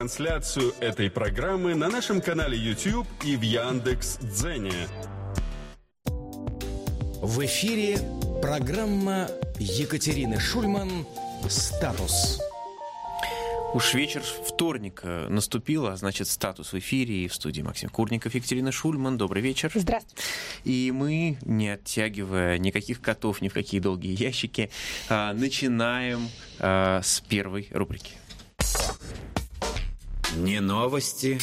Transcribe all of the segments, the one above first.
Трансляцию этой программы на нашем канале YouTube и в Яндекс.Дзене. В эфире программа Екатерины Шульман «Статус». Уж вечер вторника наступил, а значит, «Статус» в эфире, и в студии Максим Курников, Екатерина Шульман. Добрый вечер. Здравствуйте. И мы, не оттягивая никаких котов, ни в какие долгие ящики, начинаем с первой рубрики. Не новости,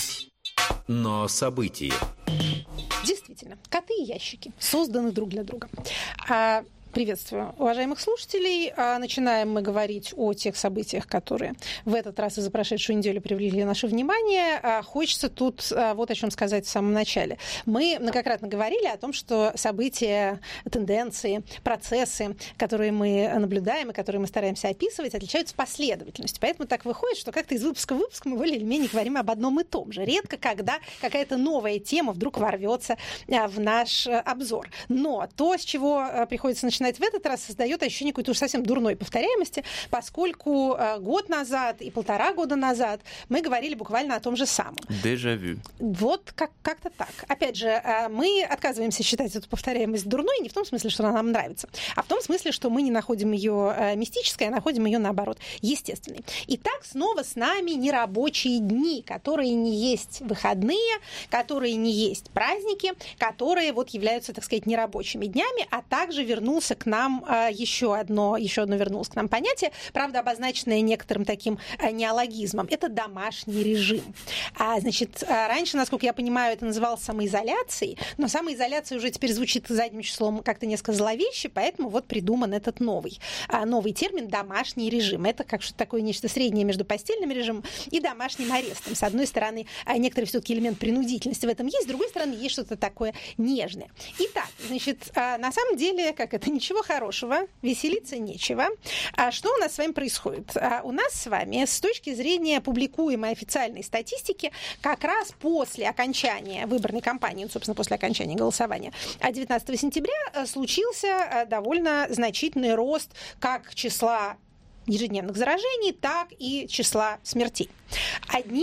но события. Действительно, коты и ящики созданы друг для друга. Приветствую уважаемых слушателей. Начинаем мы говорить о тех событиях, которые в этот раз и за прошедшую неделю привлекли наше внимание. Хочется тут вот о чем сказать в самом начале. Мы многократно говорили о том, что события, тенденции, процессы, которые мы наблюдаем и которые мы стараемся описывать, отличаются последовательностью. Поэтому так выходит, что как-то из выпуска в выпуск мы более или менее говорим об одном и том же. Редко, когда какая-то новая тема вдруг ворвется в наш обзор. Но то, с чего приходится начинать в этот раз, создает ощущение какой-то уж совсем дурной повторяемости, поскольку год назад и 1,5 года назад мы говорили буквально о том же самом. Дежавю. Вот как-то так. Опять же, мы отказываемся считать эту повторяемость дурной не в том смысле, что она нам нравится, а в том смысле, что мы не находим ее мистической, а находим ее, наоборот, естественной. Итак, снова с нами нерабочие дни, которые не есть выходные, которые не есть праздники, которые вот являются, так сказать, нерабочими днями, а также вернулся к нам еще одно вернулось к нам понятие, правда, обозначенное некоторым таким неологизмом. Это домашний режим. Значит, раньше, насколько я понимаю, это называлось самоизоляцией, но самоизоляция уже теперь звучит задним числом как-то несколько зловеще, поэтому вот придуман этот новый термин «домашний режим». Это как что-то такое нечто среднее между постельным режимом и домашним арестом. С одной стороны, некоторый все-таки элемент принудительности в этом есть, с другой стороны, есть что-то такое нежное. Итак, значит, на самом деле, ничего хорошего, веселиться нечего. Что у нас с вами происходит? У нас с вами, с точки зрения публикуемой официальной статистики, как раз после окончания выборной кампании, собственно, после окончания голосования 19 сентября, случился довольно значительный рост как числа ежедневных заражений, так и числа смертей. Одни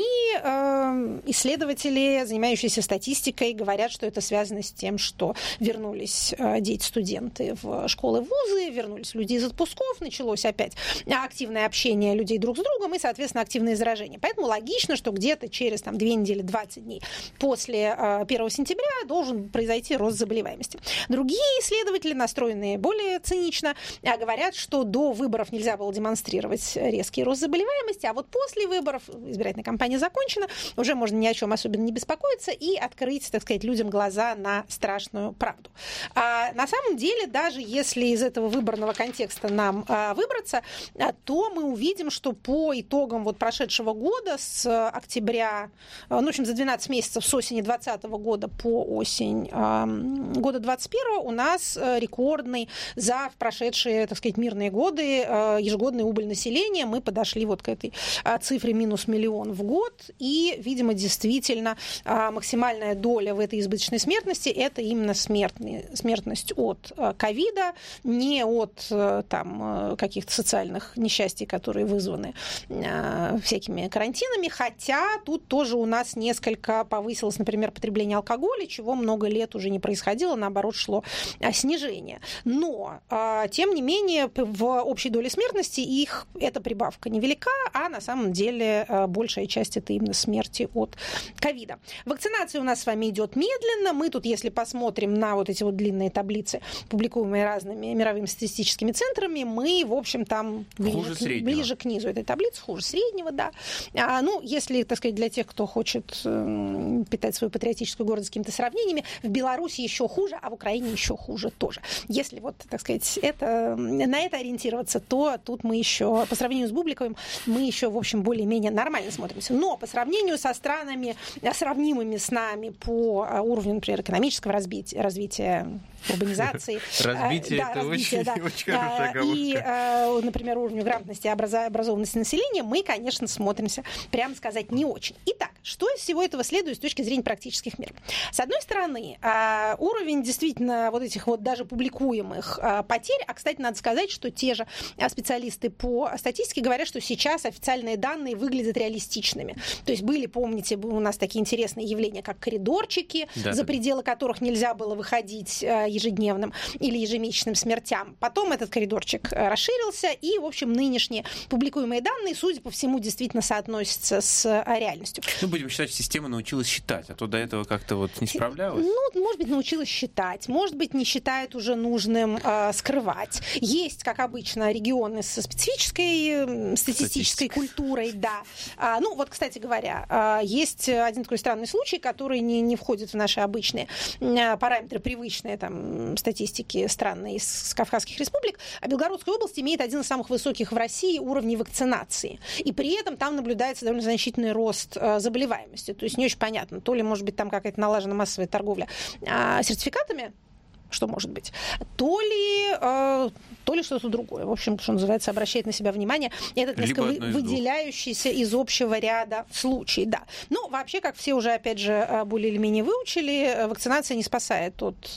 исследователи, занимающиеся статистикой, говорят, что это связано с тем, что вернулись дети-студенты в школы, вузы, вернулись люди из отпусков, началось опять активное общение людей друг с другом и, соответственно, активные заражения. Поэтому логично, что где-то через 2 недели, 20 дней после 1 сентября должен произойти рост заболеваемости. Другие исследователи, настроенные более цинично, говорят, что до выборов нельзя было демонстрировать резкий рост заболеваемости, а вот после выборов избирательная кампания закончена, уже можно ни о чем особенно не беспокоиться и открыть, так сказать, людям глаза на страшную правду. На самом деле, даже если из этого выборного контекста нам выбраться, то мы увидим, что по итогам вот прошедшего года с октября, в общем, за 12 месяцев с осени 2020 года по осень года 2021 у нас рекордный за прошедшие, так сказать, мирные годы ежегодный убыль населения. Мы подошли вот к этой цифре минус 1 миллион в год. И, видимо, действительно максимальная доля в этой избыточной смертности – это именно смертность от ковида, не от каких-то социальных несчастий, которые вызваны всякими карантинами. Хотя тут тоже у нас несколько повысилось, например, потребление алкоголя, чего много лет уже не происходило, наоборот, шло снижение. Но, тем не менее, в общей доле смертности эта прибавка невелика, а на самом деле большая часть это именно смерти от ковида. Вакцинация у нас с вами идет медленно. Мы тут, если посмотрим на вот эти вот длинные таблицы, публикуемые разными мировыми статистическими центрами, мы, в общем, там ближе к низу этой таблицы, хуже среднего, да. Если, так сказать, для тех, кто хочет питать свою патриотическую гордость какими-то сравнениями, в Беларуси еще хуже, а в Украине еще хуже тоже. Если вот, так сказать, на это ориентироваться, то тут мы еще, по сравнению с Бубликовым, мы еще, в общем, более-менее нормально смотримся. Но по сравнению со странами, сравнимыми с нами по уровню, например, экономического развития, урбанизации. Развитие – это очень хорошая оговорка. И, например, уровню грамотности и образованности населения мы, конечно, смотримся, прямо сказать, не очень. Итак, что из всего этого следует с точки зрения практических мер? С одной стороны, уровень действительно вот этих вот даже публикуемых потерь, а, кстати, надо сказать, что те же специалисты по статистике говорят, что сейчас официальные данные выглядят реалистичными. То есть были, помните, у нас такие интересные явления, как коридорчики, за пределы которых нельзя было выходить ежедневным или ежемесячным смертям. Потом этот коридорчик расширился, и, в общем, нынешние публикуемые данные, судя по всему, действительно соотносятся с реальностью. Ну, будем считать, система научилась считать, а то до этого как-то вот не справлялась. Ну, может быть, научилась считать, может быть, не считает уже нужным скрывать. Есть, как обычно, регионы со специфической статистической культурой, да. Ну, вот, кстати говоря, есть один такой странный случай, который не входит в наши обычные параметры, привычные там статистики стран из Кавказских республик. А Белгородская область имеет один из самых высоких в России уровней вакцинации. И при этом там наблюдается довольно значительный рост заболеваемости. То есть не очень понятно, то ли, может быть, там какая-то налажена массовая торговля сертификатами, что может быть, то ли что-то другое. В общем, что называется, обращает на себя внимание. Этот несколько выделяющийся из общего ряда случай. Да. Ну, вообще, как все уже, опять же, более или менее выучили, вакцинация не спасает от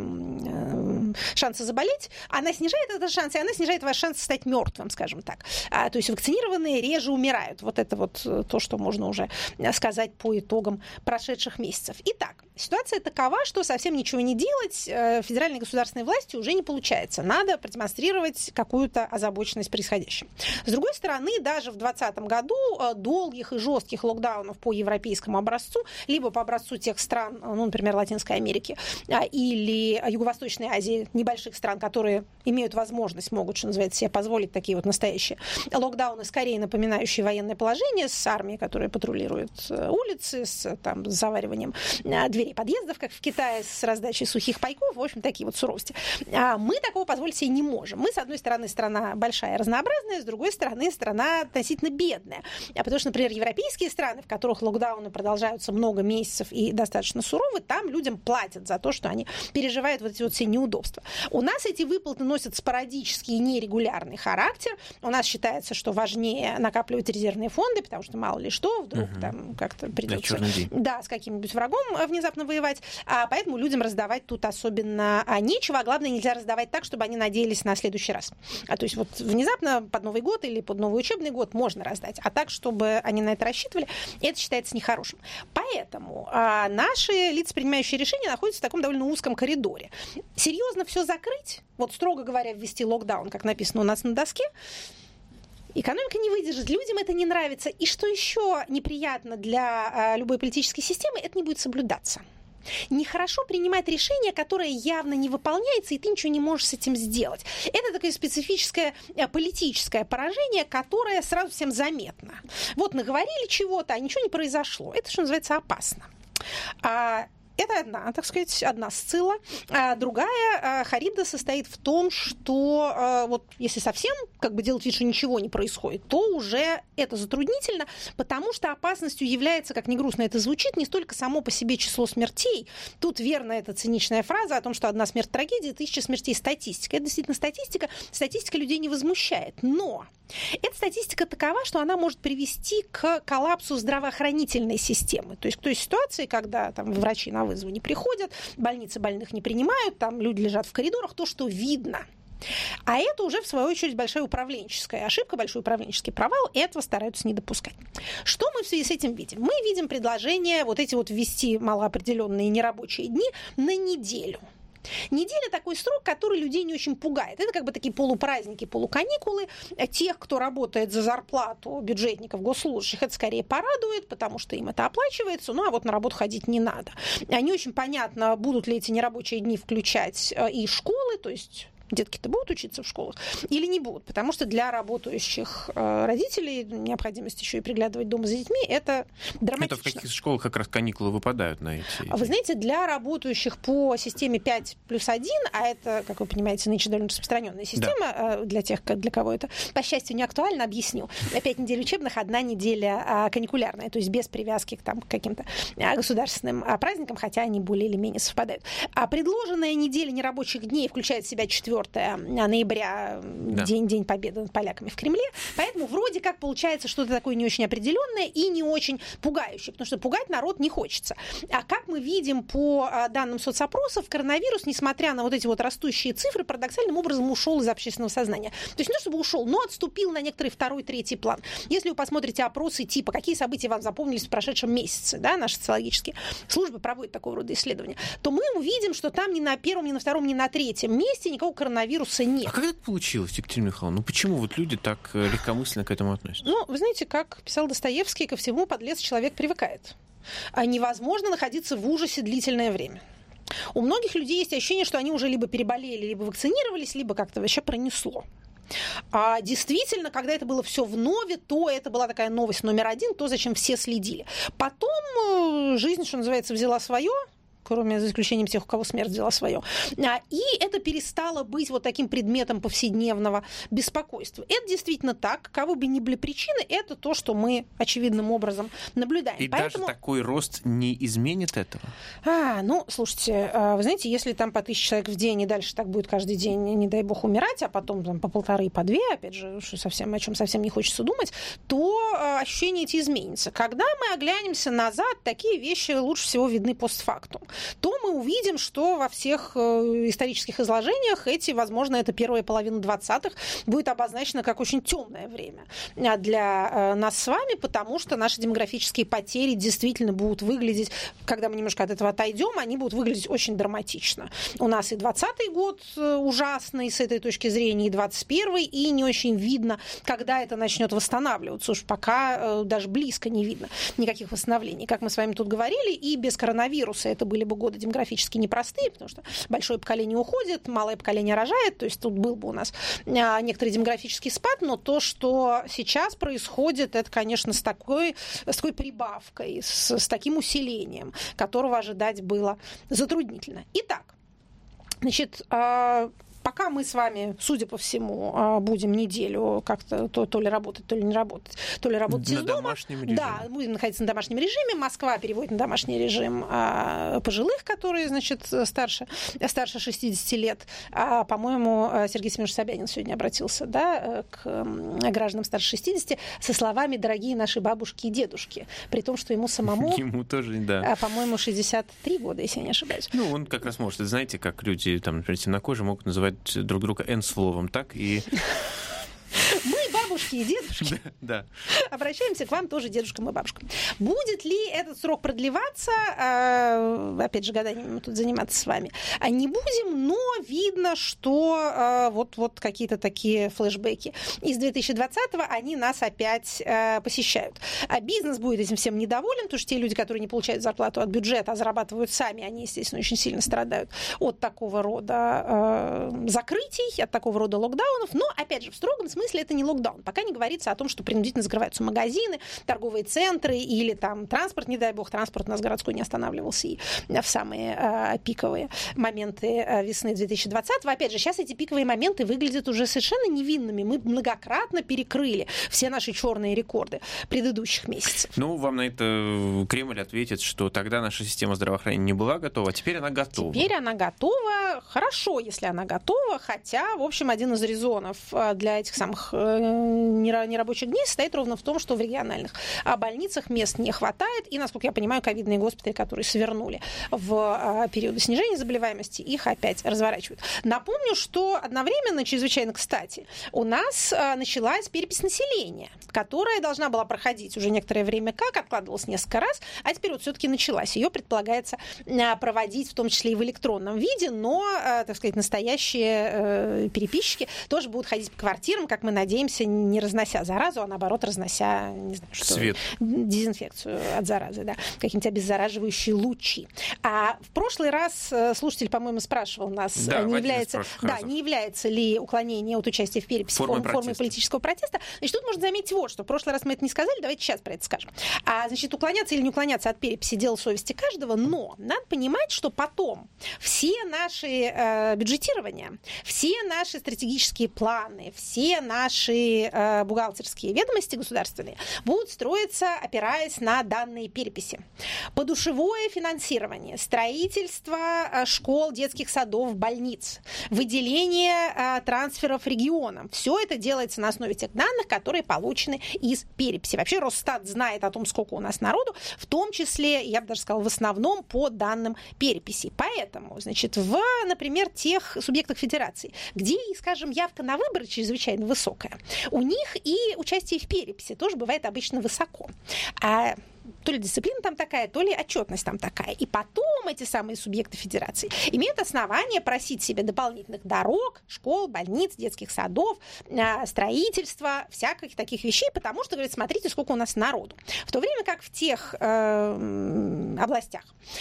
шанса заболеть. Она снижает этот шанс, и она снижает ваш шанс стать мертвым, скажем так. То есть вакцинированные реже умирают. Вот это вот то, что можно уже сказать по итогам прошедших месяцев. Итак, ситуация такова, что совсем ничего не делать федеральной государственной власти уже не получается. Надо продемонстрировать какую-то озабоченность происходящим. С другой стороны, даже в 2020 году долгих и жестких локдаунов по европейскому образцу, либо по образцу тех стран, ну, например, Латинской Америки или Юго-Восточной Азии, небольших стран, которые имеют возможность, могут, что называется, себе позволить такие вот настоящие локдауны, скорее напоминающие военное положение, с армией, которая патрулирует улицы, с завариванием дверей подъездов, как в Китае, с раздачей сухих пайков, в общем, такие вот суровости. Мы такого позволить себе не можем. Мы, с одной стороны, страна большая, разнообразная, с другой стороны, страна относительно бедная. Потому что, например, европейские страны, в которых локдауны продолжаются много месяцев и достаточно суровы, там людям платят за то, что они переживают вот эти вот все неудобства. У нас эти выплаты носят спорадический и нерегулярный характер. У нас считается, что важнее накапливать резервные фонды, потому что мало ли что, вдруг там как-то придется с каким-нибудь врагом внезапно воевать. Поэтому людям раздавать тут особенно нечего. А главное, нельзя раздавать так, чтобы они надеялись на следующий раз. То есть вот внезапно под Новый год или под новый учебный год можно раздать. А так, чтобы они на это рассчитывали, это считается нехорошим. Поэтому наши лица, принимающие решения, находятся в таком довольно узком коридоре. Серьезно все закрыть, вот строго говоря, ввести локдаун, как написано у нас на доске, экономика не выдержит, людям это не нравится. И что еще неприятно для любой политической системы, это не будет соблюдаться. Нехорошо принимать решение, которое явно не выполняется, и ты ничего не можешь с этим сделать. Это такое специфическое политическое поражение, которое сразу всем заметно. Вот наговорили чего-то, а ничего не произошло. Это, что называется, опасно. Это одна, так сказать, одна сцилла. Другая харида состоит в том, что вот если совсем как бы делать вид, что ничего не происходит, то уже это затруднительно, потому что опасностью является, как ни грустно это звучит, не столько само по себе число смертей. Тут верно эта циничная фраза о том, что одна смерть трагедия, 1000 смертей статистика. Это действительно статистика. Статистика людей не возмущает. Но эта статистика такова, что она может привести к коллапсу здравоохранительной системы. То есть к той ситуации, когда там врачи на вызовы не приходят, больницы больных не принимают, там люди лежат в коридорах, то, что видно. А это уже, в свою очередь, большая управленческая ошибка, большой управленческий провал, и этого стараются не допускать. Что мы в связи с этим видим? Мы видим предложение вот эти вот ввести малоопределенные нерабочие дни на неделю. Неделя такой срок, который людей не очень пугает. Это как бы такие полупраздники, полуканикулы. Тех, кто работает за зарплату бюджетников, госслужащих, это скорее порадует, потому что им это оплачивается, ну а вот на работу ходить не надо. Не очень понятно, будут ли эти нерабочие дни включать и школы, то есть детки-то будут учиться в школах или не будут, потому что для работающих родителей необходимость еще и приглядывать дома за детьми – это драматично. Это в каких школах как раз каникулы выпадают на эти? Вы знаете, для работающих по системе 5+1, а это, как вы понимаете, нынче довольно распространенная система, для тех, для кого это, по счастью, не актуально, объясню. 5 недель учебных, 1 неделя каникулярная, то есть без привязки к каким-то государственным праздникам, хотя они более или менее совпадают. А предложенная неделя нерабочих дней включает в себя 4 4 ноября, день победы над поляками в Кремле. Поэтому вроде как получается что-то такое не очень определенное и не очень пугающее, потому что пугать народ не хочется. А как мы видим по данным соцопросов, коронавирус, несмотря на вот эти вот растущие цифры, парадоксальным образом ушел из общественного сознания. То есть не то чтобы ушел, но отступил на некоторый второй, третий план. Если вы посмотрите опросы типа «Какие события вам запомнились в прошедшем месяце?», да, наши социологические службы проводят такого рода исследования, то мы увидим, что там ни на первом, ни на втором, ни на третьем месте никакого коронавируса нет. А как это получилось, Екатерина Михайловна? Ну почему вот люди так легкомысленно к этому относятся? Ну, вы знаете, как писал Достоевский, ко всему подлец человек привыкает. А невозможно находиться в ужасе длительное время. У многих людей есть ощущение, что они уже либо переболели, либо вакцинировались, либо как-то вообще пронесло. А действительно, когда это было все в нове, то это была такая новость номер один, то, зачем все следили. Потом жизнь, что называется, взяла свое, кроме за исключением тех, у кого смерть взяла свое. И это перестало быть вот таким предметом повседневного беспокойства. Это действительно так. Каковы бы ни были причины, это то, что мы очевидным образом наблюдаем. И поэтому... даже такой рост не изменит этого? Ну, слушайте, вы знаете, если там по 1000 человек в день и дальше так будет каждый день, не дай бог, умирать, а потом там, по 1,5, по 2, опять же, о чем совсем не хочется думать, то ощущение эти изменится. Когда мы оглянемся назад, такие вещи лучше всего видны постфактум. То мы увидим, что во всех исторических изложениях возможно, это первая половина 20-х будет обозначена как очень темное время для нас с вами, потому что наши демографические потери действительно будут выглядеть, когда мы немножко от этого отойдем, они будут выглядеть очень драматично. У нас и 20-й год ужасный с этой точки зрения, и 21-й, и не очень видно, когда это начнет восстанавливаться. Уж пока даже близко не видно никаких восстановлений. Как мы с вами тут говорили, и без коронавируса это были бы годы демографически непростые, потому что большое поколение уходит, малое поколение рожает, то есть тут был бы у нас некоторый демографический спад, но то, что сейчас происходит, это, конечно, с такой прибавкой, с таким усилением, которого ожидать было затруднительно. Итак, значит, пока мы с вами, судя по всему, будем неделю как-то то ли работать, то ли не работать, то ли работать из дома. Да, будем находиться на домашнем режиме. Москва переводит на домашний режим пожилых, которые, значит, старше 60 лет. По-моему, Сергей Семенович Собянин сегодня обратился, да, к гражданам старше 60 со словами «дорогие наши бабушки и дедушки», при том, что ему самому, ему тоже, да, по-моему, 63 года, если я не ошибаюсь. Ну, он как раз может, знаете, как люди, там, например, темнокожие могут называть друг друга N-словом, так и... Мы, бабушки и дедушки, да. Обращаемся к вам тоже, дедушкам и бабушкам. Будет ли этот срок продлеваться? Опять же, гаданиями мы тут заниматься с вами. Не будем, но видно, что вот какие-то такие флешбеки из 2020-го, они нас опять посещают. А бизнес будет этим всем недоволен, потому что те люди, которые не получают зарплату от бюджета, а зарабатывают сами, они, естественно, очень сильно страдают от такого рода закрытий, от такого рода локдаунов. Но, опять же, в строгом смысле это не локдаун. Пока не говорится о том, что принудительно закрываются магазины, торговые центры или там транспорт, не дай бог, транспорт у нас городской не останавливался и в самые пиковые моменты весны 2020-го. Опять же, сейчас эти пиковые моменты выглядят уже совершенно невинными. Мы многократно перекрыли все наши черные рекорды предыдущих месяцев. Ну, вам на это Кремль ответит, что тогда наша система здравоохранения не была готова, а теперь она готова. Теперь она готова. Хорошо, если она готова, хотя, в общем, один из резонов для этих самых нерабочих дней состоит ровно в том, что в региональных больницах мест не хватает, и, насколько я понимаю, ковидные госпитали, которые свернули в периоды снижения заболеваемости, их опять разворачивают. Напомню, что одновременно, чрезвычайно кстати, у нас началась перепись населения, которая должна была проходить уже некоторое время откладывалась несколько раз, а теперь вот все-таки началась. Ее предполагается проводить в том числе и в электронном виде, но, так сказать, настоящие переписчики тоже будут ходить по квартирам, как мы надеемся, не разнося заразу, а наоборот разнося, не знаю, что, свет, дезинфекцию от заразы, да, какие-нибудь обеззараживающие лучи. А в прошлый раз слушатель, по-моему, спрашивал нас, да, не является ли уклонение от участия в переписи формой политического протеста. Значит, тут можно заметить вот что. В прошлый раз мы это не сказали, давайте сейчас про это скажем. Значит, уклоняться или не уклоняться от переписи — дело совести каждого, но надо понимать, что потом все наши бюджетирования, все наши стратегические планы, все наши бухгалтерские ведомости государственные будут строиться, опираясь на данные переписи. Подушевое финансирование, строительство школ, детских садов, больниц, выделение трансферов регионам. Все это делается на основе тех данных, которые получены из переписи. Вообще Росстат знает о том, сколько у нас народу, в том числе, я бы даже сказала, в основном по данным переписи. Поэтому, значит, например, тех субъектах федерации, где, скажем, явка на выборы чрезвычайно высокая, у них и участие в переписи тоже бывает обычно высоко. То ли дисциплина там такая, то ли отчетность там такая. И потом эти самые субъекты федерации имеют основание просить себе дополнительных дорог, школ, больниц, детских садов, строительства, всяких таких вещей, потому что, говорят, смотрите, сколько у нас народу. В то время как в тех областях,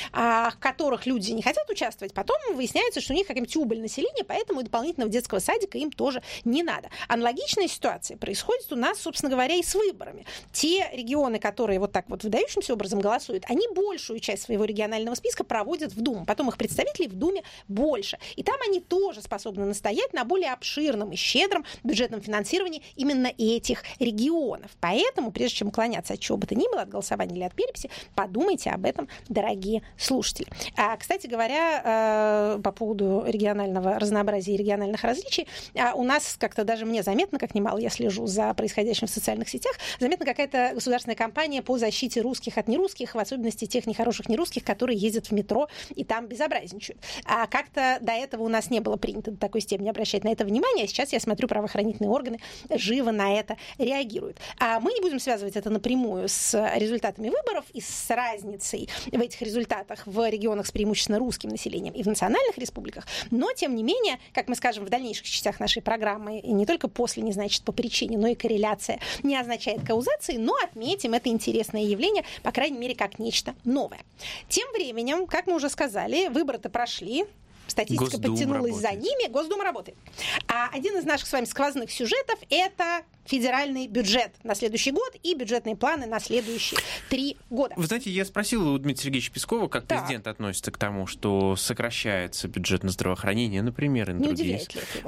в которых люди не хотят участвовать, потом выясняется, что у них какая-нибудь убыль населения, поэтому и дополнительного детского садика им тоже не надо. Аналогичная ситуация происходит у нас, собственно говоря, и с выборами. Те регионы, которые вот так вот выдающимся образом голосуют, они большую часть своего регионального списка проводят в Думу. Потом их представителей в Думе больше. И там они тоже способны настоять на более обширном и щедром бюджетном финансировании именно этих регионов. Поэтому, прежде чем уклоняться от чего бы то ни было, от голосования или от переписи, подумайте об этом, дорогие слушатели. Кстати говоря, по поводу регионального разнообразия и региональных различий, у нас как-то даже мне заметно, как немало я слежу за происходящим в социальных сетях, заметна какая-то государственная кампания по защите русских от нерусских, в особенности тех нехороших нерусских, которые ездят в метро и там безобразничают. Как-то до этого у нас не было принято до такой степени обращать на это внимание, а сейчас я смотрю, правоохранительные органы живо на это реагируют. Мы не будем связывать это напрямую с результатами выборов и с разницей в этих результатах в регионах с преимущественно русским населением и в национальных республиках, но, тем не менее, как мы скажем в дальнейших частях нашей программы, и не только после не значит по причине, но и корреляция не означает каузации, но отметим это интересное явление, по крайней мере, как нечто новое. Тем временем, как мы уже сказали, выборы-то прошли, статистика подтянулась за ними, Госдума работает. Один из наших с вами сквозных сюжетов – это федеральный бюджет на следующий год и бюджетные планы на следующие 3 года. Вы знаете, я спросил у Дмитрия Сергеевича Пескова, как президент относится к тому, что сокращается бюджет на здравоохранение, например, и на другие.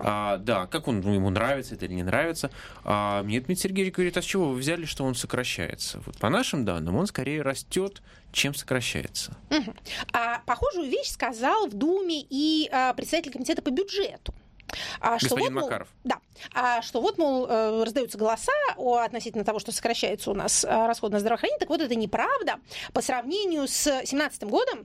Да, как ему нравится это или не нравится. Мне Дмитрий Сергеевич говорит, а с чего вы взяли, что он сокращается? Вот по нашим данным, он скорее растет, чем сокращается. Угу. Похожую вещь сказал в Думе и председатель комитета по бюджету. Господин Макаров. Что вот, мол, раздаются голоса относительно того, что сокращается у нас расход на здравоохранение. Так вот, это неправда. По сравнению с 2017 годом,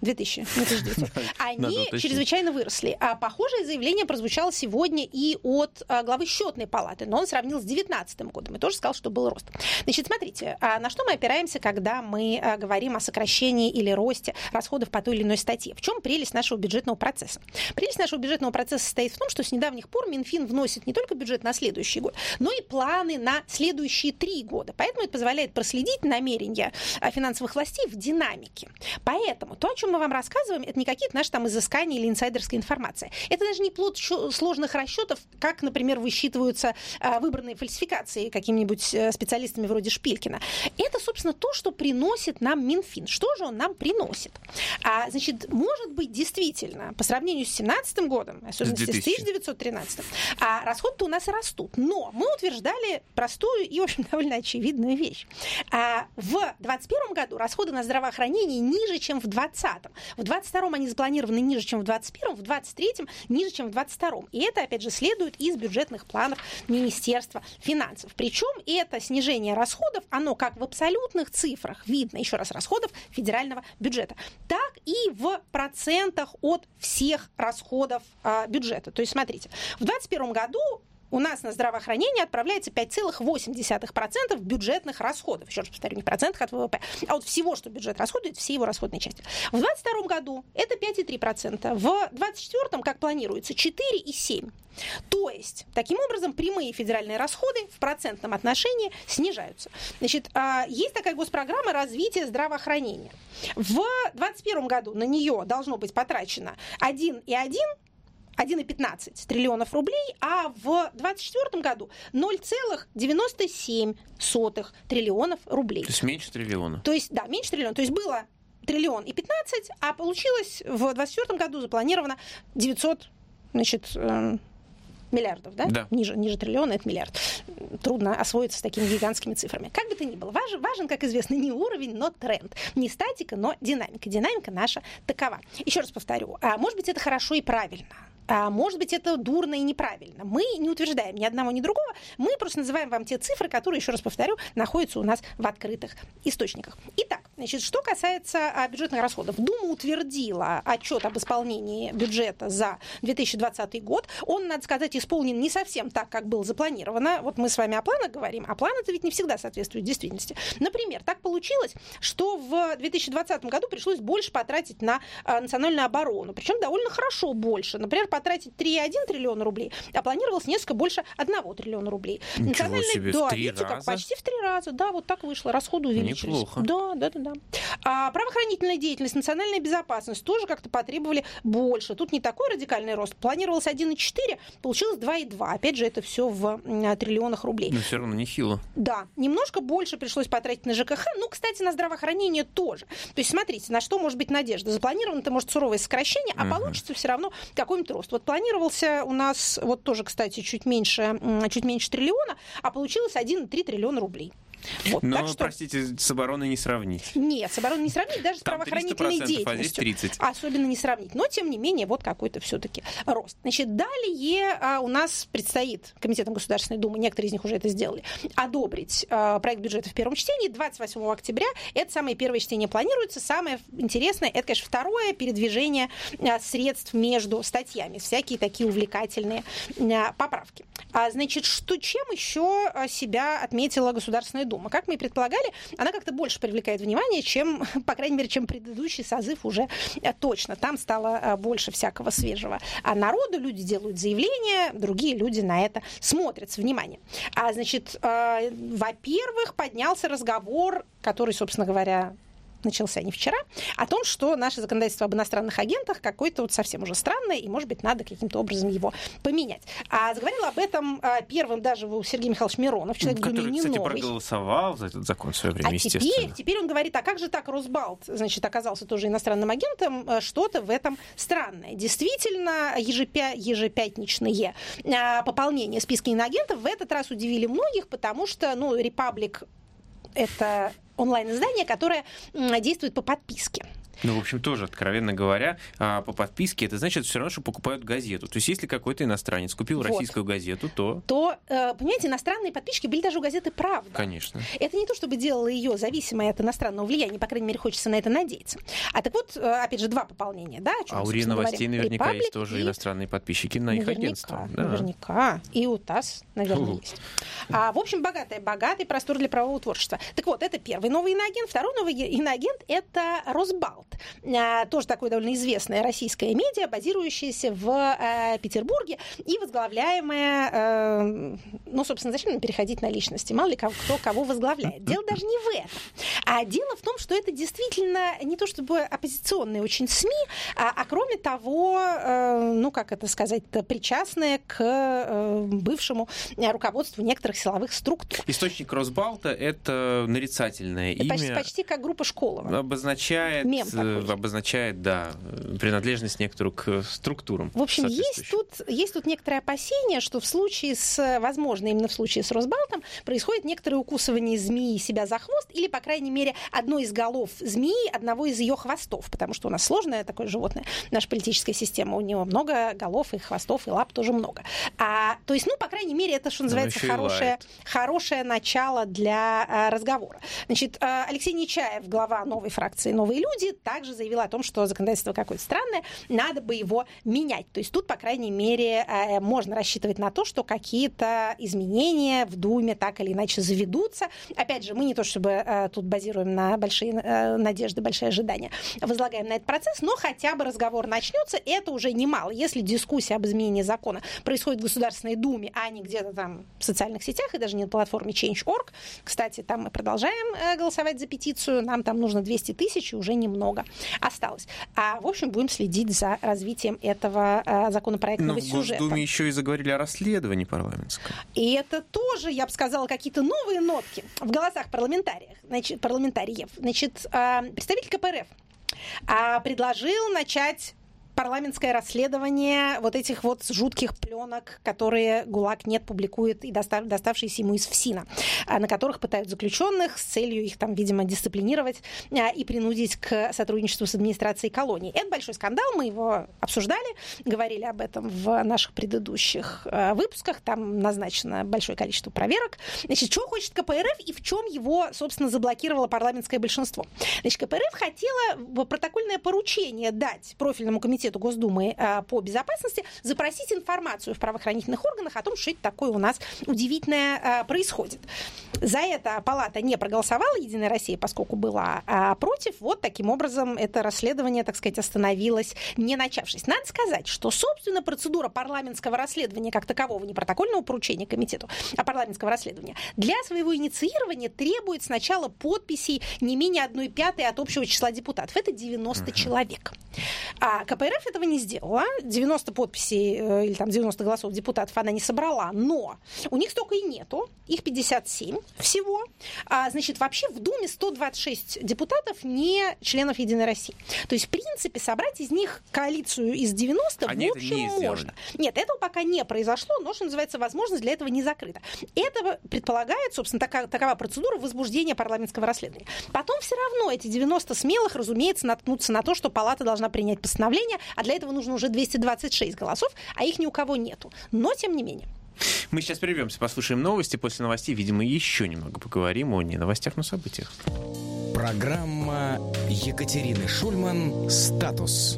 1900. Они чрезвычайно выросли. Похожее заявление прозвучало сегодня и от главы счетной палаты, но он сравнил с 2019 годом и тоже сказал, что был рост. Значит, смотрите, на что мы опираемся, когда мы говорим о сокращении или росте расходов по той или иной статье? В чем прелесть нашего бюджетного процесса? Прелесть нашего бюджетного процесса состоит в том, что с недавних пор Минфин вносит не только бюджет на следующий год, но и планы на следующие 3 года. Поэтому это позволяет проследить намерения финансовых властей в динамике. Поэтому то, о чем мы вам рассказываем, это не какие-то наши там изыскания или инсайдерская информация. Это даже не плод сложных расчетов, как, например, высчитываются выбранные фальсификации какими-нибудь специалистами вроде Шпилькина. Это, собственно, то, что приносит нам Минфин. Что же он нам приносит? Значит, может быть, действительно, по сравнению с 2017 годом, особенно с 1913, расходы-то у нас растут. Но мы утверждали простую и, в общем, довольно очевидную вещь. В 2021 году расходы на здравоохранение ниже, чем в 2020. В 2022 они запланированы ниже, чем в 2021, в 2023 ниже, чем в 2022. И это, опять же, следует из бюджетных планов Министерства финансов. Причем это снижение расходов, оно как в абсолютных цифрах видно, еще раз, расходов федерального бюджета, так и в процентах от всех расходов бюджета. То есть, смотрите, в 2021 году у нас на здравоохранение отправляется 5,8% бюджетных расходов. Еще раз повторю, не в процентах от ВВП, а от всего, что бюджет расходует, все его расходные части. В 2022 году это 5,3%. В 2024, как планируется, 4,7%. То есть, таким образом, прямые федеральные расходы в процентном отношении снижаются. Значит, есть такая госпрограмма развития здравоохранения. В 2021 году на нее должно быть потрачено 1,15 триллионов рублей, а в 2024 году 0,97 триллионов рублей. То есть меньше триллиона. То есть, да, меньше триллиона. То есть было 1,15 триллиона, а получилось в 2024 году запланировано 900, Миллиардов, да? Да. Ниже триллиона — это миллиард. Трудно освоиться с такими гигантскими цифрами. Как бы то ни было, важен, как известно, не уровень, но тренд. Не статика, но динамика. Динамика наша такова. Еще раз повторю, может быть, это хорошо и правильно. Может быть, это дурно и неправильно. Мы не утверждаем ни одного, ни другого. Мы просто называем вам те цифры, которые, еще раз повторю, находятся у нас в открытых источниках. Итак, значит, что касается бюджетных расходов. Дума утвердила отчет об исполнении бюджета за 2020 год. Он, надо сказать, исполнен не совсем так, как было запланировано. Вот мы с вами о планах говорим, а планы-то ведь не всегда соответствуют действительности. Например, так получилось, что в 2020 году пришлось больше потратить на национальную оборону. Причем довольно хорошо больше. Например, потратить 3,1 триллиона рублей, а планировалось несколько больше 1 триллиона рублей. Ничего себе, да, в 3 видите, раза? Как почти в 3 раза. Да, вот так вышло. Расходы увеличились. Неплохо. Да. Правоохранительная деятельность, национальная безопасность тоже как-то потребовали больше. Тут не такой радикальный рост. Планировалось 1,4, получилось 2,2. Опять же, это все в триллионах рублей. Но все равно нехило. Да, немножко больше пришлось потратить на ЖКХ. Ну, кстати, на здравоохранение тоже. То есть, смотрите, на что может быть надежда. Запланировано-то, может, суровое сокращение, а получится все равно какой-нибудь рост. Вот планировался у нас, вот тоже, кстати, чуть меньше триллиона, а получилось 1,3 триллиона рублей. Вот, но, так что... простите, с обороной не сравнить. Нет, с обороной не сравнить, даже с там правоохранительной 300%, деятельностью. А здесь 30%. Особенно не сравнить. Но, тем не менее, вот какой-то все-таки рост. Значит, далее у нас предстоит Комитетом Государственной Думы, некоторые из них уже это сделали, одобрить проект бюджета в первом чтении. 28 октября это самое первое чтение планируется. Самое интересное, это, конечно, второе передвижение средств между статьями. Всякие такие увлекательные поправки. Значит, чем еще себя отметила Государственная Дума? Как мы и предполагали, она как-то больше привлекает внимание, чем, по крайней мере, чем предыдущий созыв уже точно. Там стало больше всякого свежего народу, люди делают заявления, другие люди на это смотрят с вниманием. Значит, во-первых, поднялся разговор, который, собственно говоря, начался не вчера, о том, что наше законодательство об иностранных агентах какое-то вот совсем уже странное, и, может быть, надо каким-то образом его поменять. Заговорил об этом первым даже Сергей Михайлович Миронов, человек в Думе не новый. Который, кстати, проголосовал за этот закон в свое время, естественно. Теперь он говорит, а как же так Росбалт, значит, оказался тоже иностранным агентом, что-то в этом странное. Действительно, ежепятничные пополнения списка иноагентов в этот раз удивили многих, потому что, Репаблик — это онлайн-издание, которое действует по подписке. Ну, в общем, тоже, откровенно говоря, по подписке это значит все равно, что покупают газету. То есть, если какой-то иностранец купил российскую газету, то, понимаете, иностранные подписчики были даже у газеты «Правда». Конечно. Это не то, чтобы делало ее зависимой от иностранного влияния, по крайней мере, хочется на это надеяться. Так вот, опять же, 2 пополнения, да? У РИА Новостей наверняка есть тоже иностранные подписчики на их агентство. Да. Наверняка. И у ТАСС, наверное, есть. В общем, богатый простор для правового творчества. Так вот, это первый новый иноагент. Второй новый иноагент — это Росбалт. Тоже такое довольно известное российское медиа, базирующееся в Петербурге и возглавляемое... собственно, зачем нам переходить на личности? Мало ли кто кого возглавляет. Дело даже не в этом. А дело в том, что это действительно не то чтобы оппозиционные очень СМИ, а кроме того, причастные к бывшему руководству некоторых силовых структур. Источник Росбалта — это нарицательное имя. Почти как группа Школова. Обозначает, принадлежность некоторую к структурам. В общем, есть тут некоторое опасение, что именно в случае с Росбалтом происходит некоторое укусывание змеи себя за хвост, или, по крайней мере, одной из голов змеи, одного из ее хвостов, потому что у нас сложное такое животное, наша политическая система, у него много голов и хвостов, и лап тоже много. То есть, по крайней мере, это, что называется, хорошее начало для разговора. Значит, Алексей Нечаев, глава новой фракции «Новые люди», также заявил о том, что законодательство какое-то странное, надо бы его менять. То есть тут, по крайней мере, можно рассчитывать на то, что какие-то изменения в Думе так или иначе заведутся. Опять же, мы не то чтобы тут базируем на большие надежды, большие ожидания, возлагаем на этот процесс, но хотя бы разговор начнется, это уже немало. Если дискуссия об изменении закона происходит в Государственной Думе, а не где-то там в социальных сетях и даже не на платформе Change.org, кстати, там мы продолжаем голосовать за петицию, нам там нужно 200 тысяч, и уже немного осталось. В общем, будем следить за развитием этого законопроектного сюжета. В Госдуме еще и заговорили о расследовании парламентском. И это тоже, я бы сказала, какие-то новые нотки в голосах парламентариев. Значит, представитель КПРФ предложил начать парламентское расследование вот этих вот жутких пленок, которые ГУЛАГ нет публикует, и доставшиеся ему из ФСИНа, на которых пытают заключенных с целью их там, видимо, дисциплинировать и принудить к сотрудничеству с администрацией колоний. Это большой скандал, мы его обсуждали, говорили об этом в наших предыдущих выпусках, там назначено большое количество проверок. Значит, чего хочет КПРФ и в чем его, собственно, заблокировало парламентское большинство? Значит, КПРФ хотела протокольное поручение дать профильному комитету Госдумы по безопасности запросить информацию в правоохранительных органах о том, что это такое у нас удивительное происходит. За это палата не проголосовала, Единая Россия, поскольку была против. Вот таким образом это расследование, так сказать, остановилось, не начавшись. Надо сказать, что, собственно, процедура парламентского расследования как такового, не протокольного поручения комитету, а парламентского расследования, для своего инициирования требует сначала подписей не менее 1/5 от общего числа депутатов. Это 90 человек. А КПРФ этого не сделала. 90 подписей или там 90 голосов депутатов она не собрала, но у них столько и нету. Их 57 всего. Значит, вообще в Думе 126 депутатов не членов Единой России. То есть, в принципе, собрать из них коалицию из 90 в общем можно. Нет, этого пока не произошло, но, что называется, возможность для этого не закрыта. Это предполагает, собственно, такова процедура возбуждения парламентского расследования. Потом все равно эти 90 смелых, разумеется, наткнутся на то, что палата должна принять постановление, а для этого нужно уже 226 голосов, а их ни у кого нету. Но, тем не менее. Мы сейчас прервемся, послушаем новости. После новостей, видимо, еще немного поговорим о не новостях, но событиях. Программа Екатерины Шульман «Статус».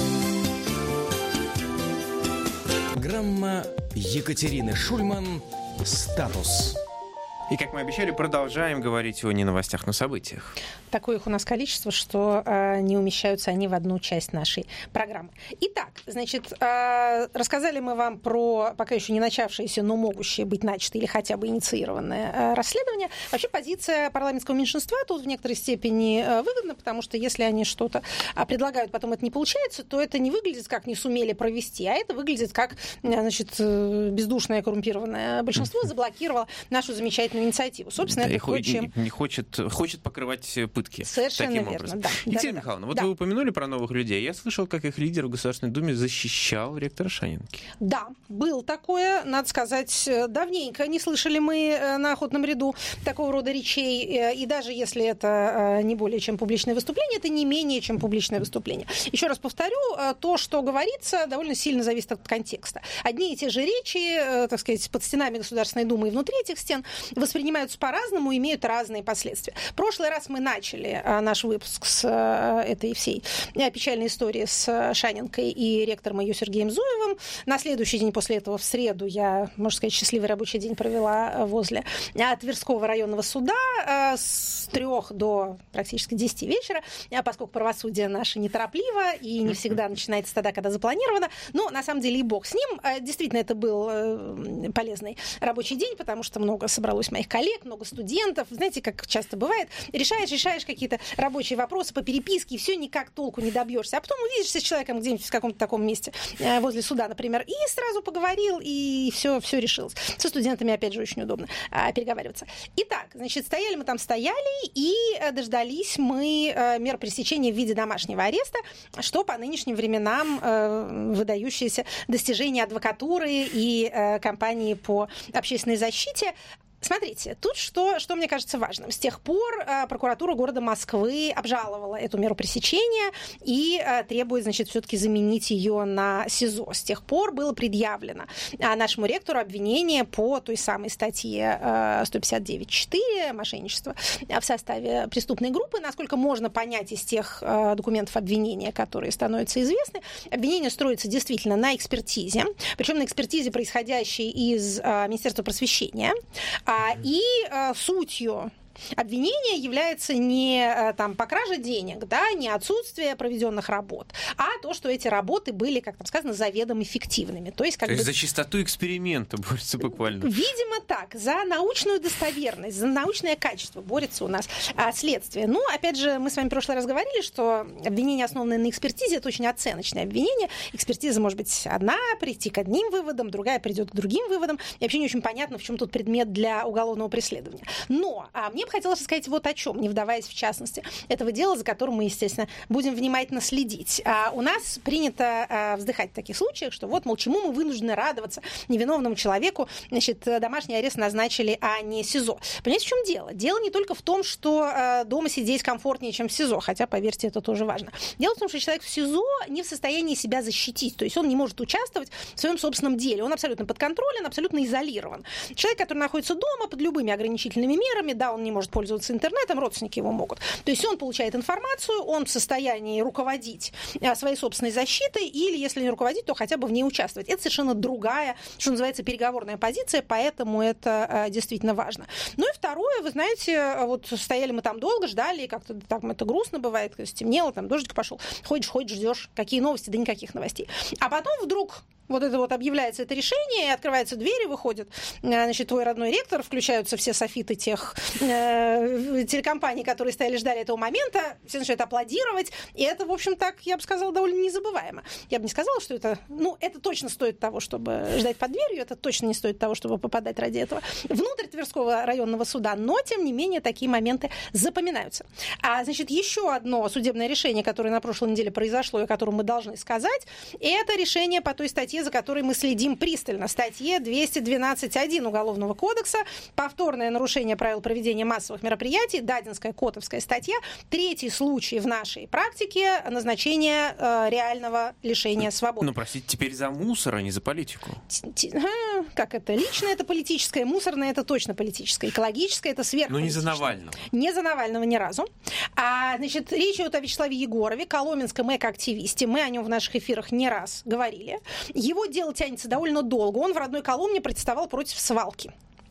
Программа Екатерины Шульман «Статус». И, как мы обещали, продолжаем говорить о не новостях, но событиях. Такое их у нас количество, что не умещаются они в одну часть нашей программы. Итак, значит, рассказали мы вам про пока еще не начавшееся, но могущее быть начатое или хотя бы инициированное расследование. Вообще позиция парламентского меньшинства тут в некоторой степени выгодна, потому что если они что-то предлагают, потом это не получается, то это не выглядит как не сумели провести, а это выглядит как, значит, бездушное коррумпированное большинство заблокировало нашу замечательную инициативу. Собственно, да, это хочет покрывать пытки. Совершенно таким верно. Образом. Да, Екатерина Михайловна, вот вы упомянули про новых людей. Я слышал, как их лидер в Государственной Думе защищал ректора Шанинки. Да, было такое. Надо сказать, давненько не слышали мы на охотном ряду такого рода речей. И даже если это не более чем публичное выступление, это не менее чем публичное выступление. Еще раз повторю, то, что говорится, довольно сильно зависит от контекста. Одни и те же речи, так сказать, под стенами Государственной Думы и внутри этих стен воспринимаются по-разному, имеют разные последствия. В прошлый раз мы начали наш выпуск с этой всей печальной истории с Шанинкой и ректором ее Сергеем Зуевым. На следующий день после этого, в среду, я, можно сказать, счастливый рабочий день провела возле Тверского районного суда с 3 до практически 10 вечера, поскольку правосудие наше неторопливо и не всегда начинается тогда, когда запланировано. Но, на самом деле, и бог с ним. Действительно, это был полезный рабочий день, потому что много собралось моих коллег, много студентов. Знаете, как часто бывает, решаешь какие-то рабочие вопросы по переписке, и все никак толку не добьешься. А потом увидишься с человеком где-нибудь в каком-то таком месте, возле суда, например, и сразу поговорил, и все решилось. Со студентами, опять же, очень удобно переговариваться. Итак, значит, стояли и дождались мы мер пресечения в виде домашнего ареста, что по нынешним временам выдающееся достижение адвокатуры и компании по общественной защите. Смотрите, тут что мне кажется важным. С тех пор прокуратура города Москвы обжаловала эту меру пресечения и требует, значит, все-таки заменить ее на СИЗО. С тех пор было предъявлено нашему ректору обвинение по той самой статье 159.4 мошенничество в составе преступной группы. Насколько можно понять из тех документов обвинения, которые становятся известны, обвинение строится действительно на экспертизе, причем на экспертизе, происходящей из Министерства просвещения. И сутью обвинение является не там, по краже денег, да, не отсутствие проведенных работ, а то, что эти работы были, как там сказано, заведомо эффективными. То есть за чистоту эксперимента борется буквально. Видимо, так. За научную достоверность, за научное качество борется у нас следствие. Ну, опять же, мы с вами в прошлый раз говорили, что обвинение, основанное на экспертизе, это очень оценочное обвинение. Экспертиза может быть одна, прийти к одним выводам, другая придет к другим выводам. И вообще не очень понятно, в чем тут предмет для уголовного преследования. Но мне Мне бы хотелось сказать вот о чем, не вдаваясь в частности этого дела, за которым мы, естественно, будем внимательно следить. У нас принято вздыхать в таких случаях, что вот, мол, чему мы вынуждены радоваться невиновному человеку, значит, домашний арест назначили, а не СИЗО. Понимаете, в чем дело? Дело не только в том, что дома сидеть комфортнее, чем в СИЗО, хотя, поверьте, это тоже важно. Дело в том, что человек в СИЗО не в состоянии себя защитить, то есть он не может участвовать в своем собственном деле, он абсолютно подконтролен, абсолютно изолирован. Человек, который находится дома под любыми ограничительными мерами, да, он не может пользоваться интернетом, родственники его могут. То есть он получает информацию, он в состоянии руководить своей собственной защитой или, если не руководить, то хотя бы в ней участвовать. Это совершенно другая, что называется, переговорная позиция, поэтому это действительно важно. Ну и второе, вы знаете, вот стояли мы там долго, ждали, как-то там это грустно бывает, стемнело, там дождик пошел, ходишь, ждешь, какие новости, да никаких новостей. А потом вдруг вот это вот объявляется это решение, и открываются двери, выходит, значит, твой родной ректор, включаются все софиты тех телекомпаний, которые стояли, ждали этого момента, все начинают аплодировать, и это, в общем, так, я бы сказала, довольно незабываемо. Я бы не сказала, что это, это точно стоит того, чтобы ждать под дверью, это точно не стоит того, чтобы попадать ради этого внутрь Тверского районного суда, но, тем не менее, такие моменты запоминаются. Значит, еще одно судебное решение, которое на прошлой неделе произошло, и о котором мы должны сказать, это решение по той статье, за которой мы следим пристально. Статье 212.1 Уголовного кодекса. Повторное нарушение правил проведения массовых мероприятий. Дадинская, Котовская статья. Третий случай в нашей практике назначения реального лишения свободы. Простите, теперь за мусор, а не за политику. Как это? Личное это политическое, мусорное это точно политическое, экологическое это сверхполитическое. Но не за Навального. Не за Навального ни разу. Значит, речь идет о Вячеславе Егорове, коломенском эко-активисте. Мы о нем в наших эфирах не раз говорили. Его дело тянется довольно долго. Он в родной Коломне протестовал против свалки.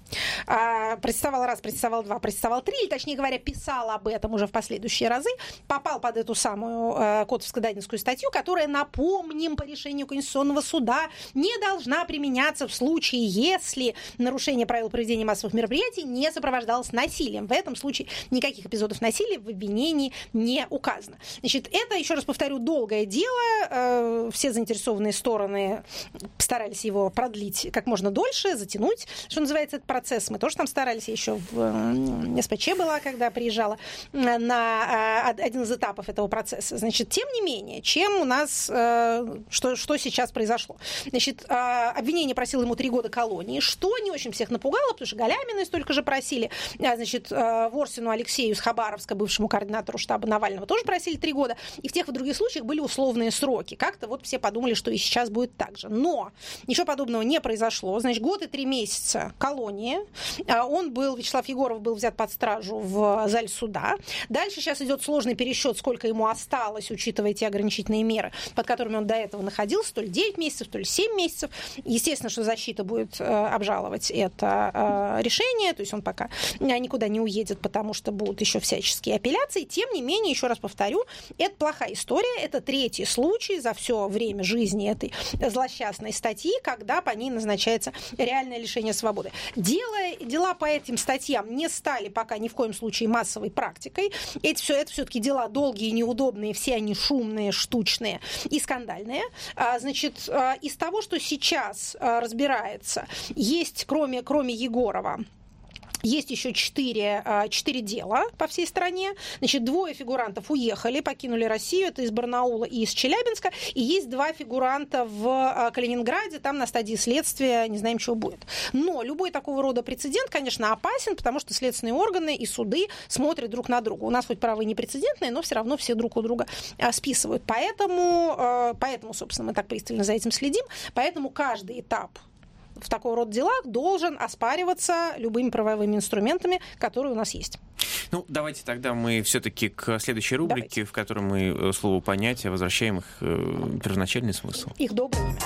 Представал раз, представал два, представал три, или, точнее говоря, писал об этом уже в последующие разы, попал под эту самую Котовско-Дадинскую статью, которая, напомним, по решению Конституционного суда не должна применяться в случае, если нарушение правил проведения массовых мероприятий не сопровождалось насилием. В этом случае никаких эпизодов насилия в обвинении не указано. Значит, это, еще раз повторю, долгое дело. Все заинтересованные стороны постарались его продлить как можно дольше, затянуть, что называется, этот процесс. Мы тоже там старались, я еще в СПЧ была, когда приезжала на один из этапов этого процесса. Значит, тем не менее, чем у нас, что сейчас произошло? Значит, обвинение просило ему 3 года колонии, что не очень всех напугало, потому что Галямина столько же просили, значит, Ворсину Алексею из Хабаровска, бывшему координатору штаба Навального, тоже просили 3 года, и в тех и в других случаях были условные сроки. Как-то вот все подумали, что и сейчас будет так же. Но ничего подобного не произошло. Значит, 1 год и 3 месяца колонии. Вячеслав Егоров был взят под стражу в зале суда. Дальше сейчас идет сложный пересчет, сколько ему осталось, учитывая те ограничительные меры, под которыми он до этого находился, то ли 9 месяцев, то ли 7 месяцев. Естественно, что защита будет обжаловать это решение, то есть он пока никуда не уедет, потому что будут еще всяческие апелляции. Тем не менее, еще раз повторю, это плохая история, это 3-й случай за все время жизни этой злосчастной статьи, когда по ней назначается реальное лишение свободы. Дела по этим статьям не стали пока ни в коем случае массовой практикой. Это все-таки дела долгие, неудобные, все они шумные, штучные и скандальные. Значит, из того, что сейчас разбирается, есть, кроме Егорова, есть еще 4 дела по всей стране. Значит, 2 фигурантов уехали, покинули Россию. Это из Барнаула и из Челябинска. И есть 2 фигуранта в Калининграде. Там на стадии следствия не знаем, чего будет. Но любой такого рода прецедент, конечно, опасен, потому что следственные органы и суды смотрят друг на друга. У нас хоть правы не прецедентные, но все равно все друг у друга списывают. Поэтому, собственно, мы так пристально за этим следим. Поэтому каждый этап в такого рода делах должен оспариваться любыми правовыми инструментами, которые у нас есть. Давайте тогда мы все-таки к следующей рубрике, в которой мы слово понятия возвращаем их первоначальный смысл. Их доброе имя.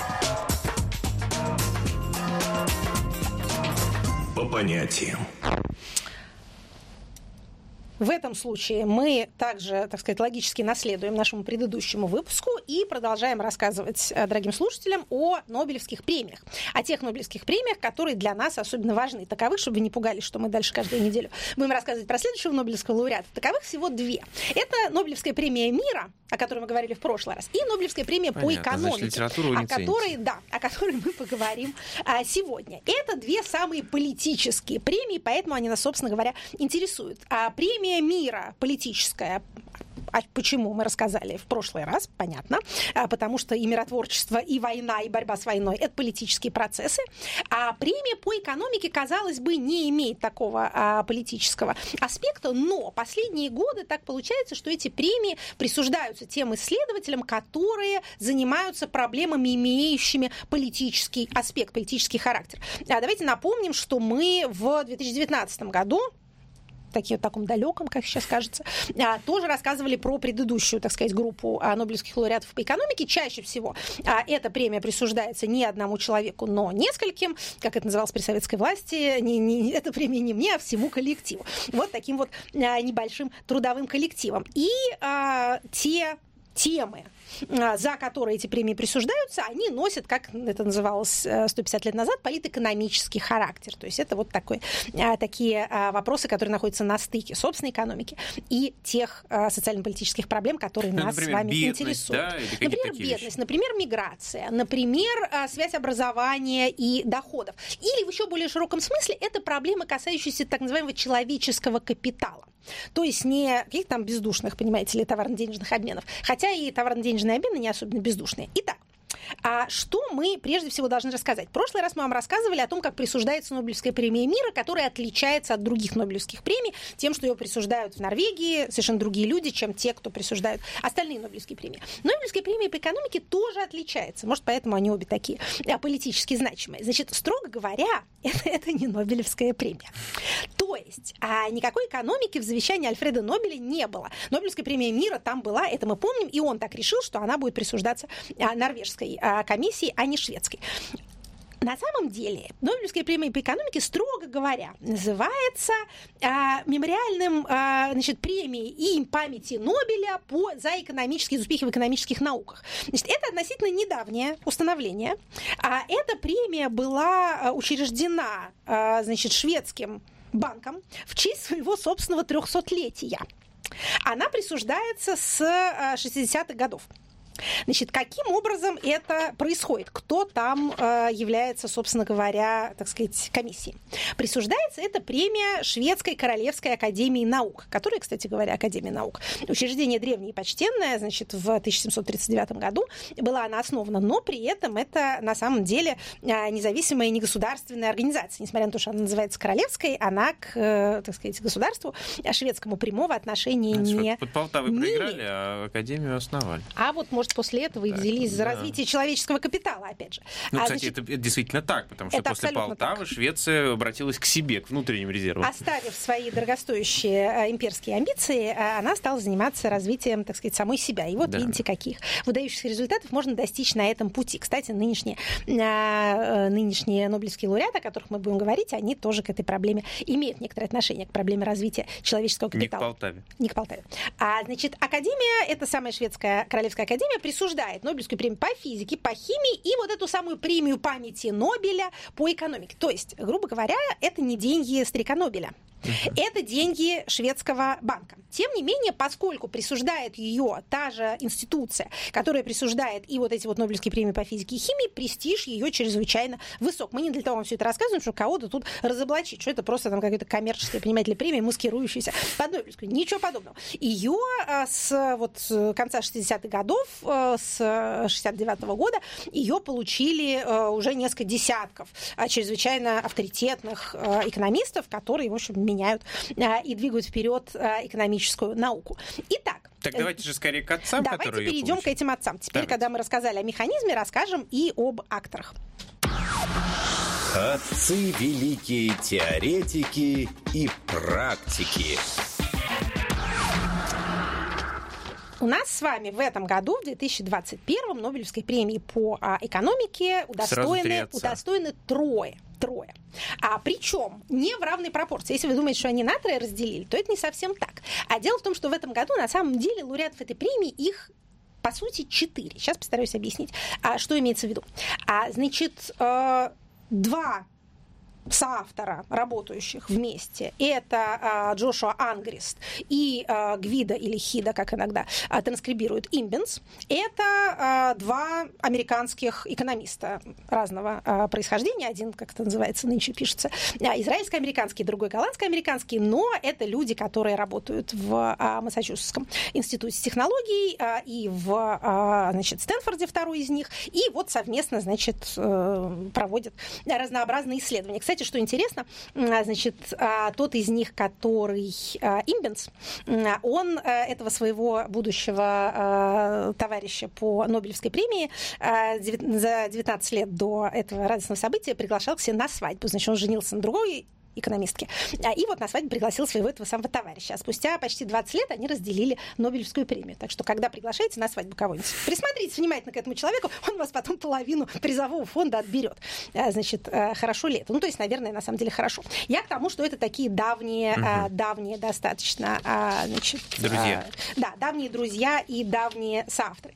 По понятиям. В этом случае мы также, так сказать, логически наследуем нашему предыдущему выпуску и продолжаем рассказывать дорогим слушателям о Нобелевских премиях. О тех Нобелевских премиях, которые для нас особенно важны. Таковых, чтобы вы не пугались, что мы дальше каждую неделю будем рассказывать про следующего Нобелевского лауреата. Таковых всего две. Это Нобелевская премия мира, о которой мы говорили в прошлый раз, и Нобелевская премия по экономике, о которой мы поговорим сегодня. Это две самые политические премии, поэтому они нас, собственно говоря, интересуют. А премия мира политическая. А почему, мы рассказали в прошлый раз, понятно, потому что и миротворчество, и война, и борьба с войной – это политические процессы. А премия по экономике, казалось бы, не имеет такого политического аспекта, но последние годы так получается, что эти премии присуждаются тем исследователям, которые занимаются проблемами, имеющими политический аспект, политический характер. Давайте напомним, что мы в 2019 году, в таком далеком, как сейчас кажется, тоже рассказывали про предыдущую, так сказать, группу нобелевских лауреатов по экономике. Чаще всего эта премия присуждается не одному человеку, но нескольким, как это называлось при советской власти, эта премия не мне, а всему коллективу. Вот таким вот небольшим трудовым коллективом. И те темы, за которые эти премии присуждаются, они носят, как это называлось 150 лет назад, политэкономический характер. То есть это вот такие вопросы, которые находятся на стыке собственной экономики и тех социально-политических проблем, которые нас с вами интересуют. Да, например, бедность, вещи. Например, миграция, например, связь образования и доходов. Или в еще более широком смысле это проблемы, касающиеся так называемого человеческого капитала. То есть не каких-то там бездушных, понимаете ли, товарно-денежных обменов. Хотя и товарно-денежные обмены не особенно бездушные. Итак, что мы прежде всего должны рассказать? В прошлый раз мы вам рассказывали о том, как присуждается Нобелевская премия мира, которая отличается от других Нобелевских премий тем, что ее присуждают в Норвегии совершенно другие люди, чем те, кто присуждают остальные Нобелевские премии. Нобелевская премия по экономике тоже отличается. Может, поэтому они обе такие политически значимые. Значит, строго говоря, это не Нобелевская премия. То есть никакой экономики в завещании Альфреда Нобеля не было. Нобелевская премия мира там была, это мы помним, и он так решил, что она будет присуждаться норвежской комиссии, а не шведской. На самом деле Нобелевская премия по экономике, строго говоря, называется мемориальным премией и памяти Нобеля за экономические успехи в экономических науках. Значит, это относительно недавнее установление. Эта премия была учреждена шведским банком в честь своего собственного 300-летия. Она присуждается с 60-х годов. Значит, каким образом это происходит? Кто там является, собственно говоря, так сказать, комиссией? Присуждается эта премия Шведской Королевской Академии Наук, которая, кстати говоря, Академия Наук. Учреждение древнее и почтенное, значит, в 1739 году была она основана, но при этом это на самом деле независимая негосударственная организация. Несмотря на то, что она называется королевской, она к, так сказать, государству шведскому прямого отношения не под Полтавой проиграли, а Академию основали. А вот, может, после этого и взялись за развитие человеческого капитала, опять же. Ну, кстати, это действительно так, потому что после Полтавы Швеция обратилась к себе, к внутренним резервам. Оставив свои дорогостоящие имперские амбиции, она стала заниматься развитием, так сказать, самой себя. И вот видите, каких выдающихся результатов можно достичь на этом пути. Кстати, нынешние Нобелевские лауреаты, о которых мы будем говорить, они тоже к этой проблеме имеют некоторое отношение, к проблеме развития человеческого капитала. Не к Полтаве. Значит, Академия, это самая шведская Королевская Академия, присуждает Нобелевскую премию по физике, по химии и вот эту самую премию памяти Нобеля по экономике. То есть, грубо говоря, это не деньги старика Нобеля. Это деньги шведского банка. Тем не менее, поскольку присуждает ее та же институция, которая присуждает и вот эти вот Нобелевские премии по физике и химии, престиж ее чрезвычайно высок. Мы не для того вам все это рассказываем, чтобы кого-то тут разоблачить, что это просто там какая-то коммерческая, понимаете ли, премия, маскирующаяся под Нобелевскую. Ничего подобного. Ее с конца 60-х годов, с 69-го года, ее получили уже несколько десятков чрезвычайно авторитетных экономистов, которые, в общем, меняют и двигают вперед экономическую науку. Итак, давайте же скорее к отцам, которые давайте перейдем к этим отцам. Теперь, когда мы рассказали о механизме, расскажем и об акторах. Отцы великие теоретики и практики. У нас с вами в этом году, в 2021, Нобелевской премии по экономике удостоены трое трое. Причем не в равной пропорции. Если вы думаете, что они на трое разделили, то это не совсем так. А дело в том, что в этом году на самом деле лауреатов этой премии их по сути 4. Сейчас постараюсь объяснить, что имеется в виду. Значит, 2 соавтора, работающих вместе, это Джошуа Ангрист и Гвида или Хида, как иногда транскрибируют, Имбенс. Это 2 американских экономиста разного происхождения. Один, как это называется, нынче пишется, израильско-американский, другой голландско-американский, но это люди, которые работают в Массачусетском институте технологий и в, значит, Стэнфорде, второй из них, и вот совместно, значит, проводят разнообразные исследования. Кстати, что интересно, значит, тот из них, который Имбенс, он этого своего будущего товарища по Нобелевской премии за 19 лет до этого радостного события приглашал к себе на свадьбу. Значит, он женился на другой экономистки. И вот на свадьбу пригласил своего этого самого товарища. А спустя почти 20 лет они разделили Нобелевскую премию. Так что, когда приглашаете на свадьбу кого-нибудь, присмотритесь внимательно к этому человеку, он вас потом половину призового фонда отберет. Значит, хорошо ли это? Ну, то есть, наверное, на самом деле хорошо. Я к тому, что это такие давние достаточно, значит... Друзья. Да, давние друзья и давние соавторы.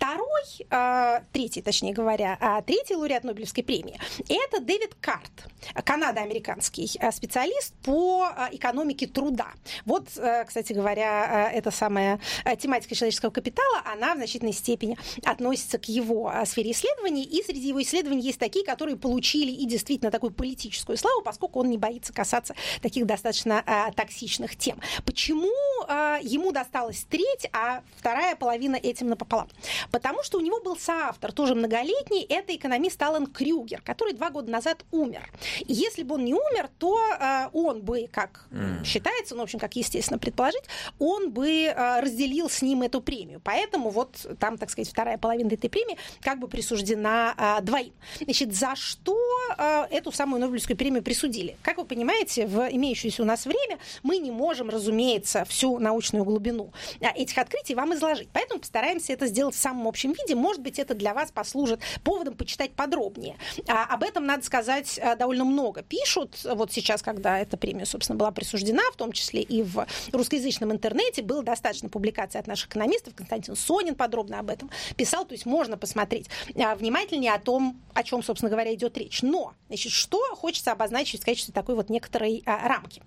Третий, точнее говоря, третий лауреат Нобелевской премии – это Дэвид Карт, канадо-американский специалист по экономике труда. Вот, кстати говоря, эта самая тематика человеческого капитала, она в значительной степени относится к его сфере исследований, и среди его исследований есть такие, которые получили и действительно такую политическую славу, поскольку он не боится касаться таких достаточно токсичных тем. Почему ему досталась треть, а вторая половина этим напополам? Потому что у него был соавтор, тоже многолетний, это экономист Алан Крюгер, который 2 года назад умер. И если бы он не умер, то он бы, как считается, ну, в общем, как естественно предположить, он бы разделил с ним эту премию. Поэтому вот там, так сказать, вторая половина этой премии как бы присуждена двоим. Значит, за что эту самую Нобелевскую премию присудили? Как вы понимаете, в имеющееся у нас время мы не можем, разумеется, всю научную глубину этих открытий вам изложить. Поэтому постараемся это сделать в самом общем виде. Может быть, это для вас послужит поводом почитать подробнее. Об этом, надо сказать, довольно много пишут. Вот сейчас, когда эта премия, собственно, была присуждена, в том числе и в русскоязычном интернете, было достаточно публикаций от наших экономистов. Константин Сонин подробно об этом писал, то есть можно посмотреть внимательнее о том, о чем, собственно говоря, идет речь. Но, значит, что хочется обозначить в качестве такой вот некоторой рамки.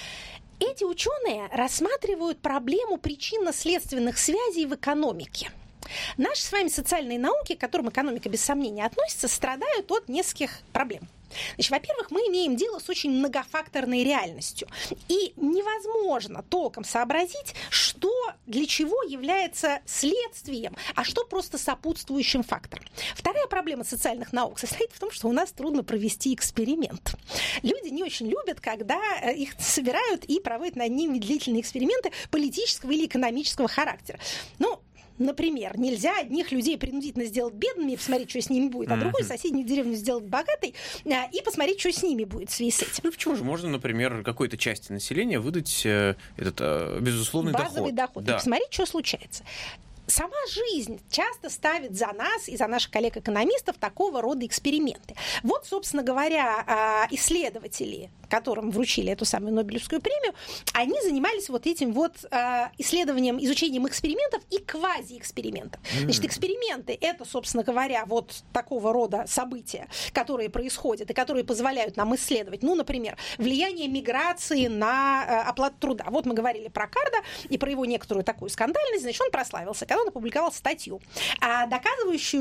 Эти ученые рассматривают проблему причинно-следственных связей в экономике. Наши с вами социальные науки, к которым экономика без сомнения относится, страдают от нескольких проблем. Значит, во-первых, мы имеем дело с очень многофакторной реальностью. И невозможно толком сообразить, что для чего является следствием, а что просто сопутствующим фактором. Вторая проблема социальных наук состоит в том, что у нас трудно провести эксперимент. Люди не очень любят, когда их собирают и проводят над ними длительные эксперименты политического или экономического характера. Ну, например, нельзя одних людей принудительно сделать бедными, посмотреть, что с ними будет, а другую соседнюю деревню сделать богатой и посмотреть, что с ними будет в связи с этим. Ну почему же? Можно, например, какой-то части населения выдать этот безусловный базовый доход. Да. И посмотреть, что случается. Сама жизнь часто ставит за нас и за наших коллег-экономистов такого рода эксперименты. Вот, собственно говоря, исследователи, которым вручили эту самую Нобелевскую премию, они занимались вот этим вот исследованием, изучением экспериментов и квазиэкспериментов. Значит, эксперименты – это, собственно говоря, вот такого рода события, которые происходят и которые позволяют нам исследовать, ну, например, влияние миграции на оплату труда. Вот мы говорили про Карда и про его некоторую такую скандальность, значит, он прославился, когда он опубликовал статью, доказывающую,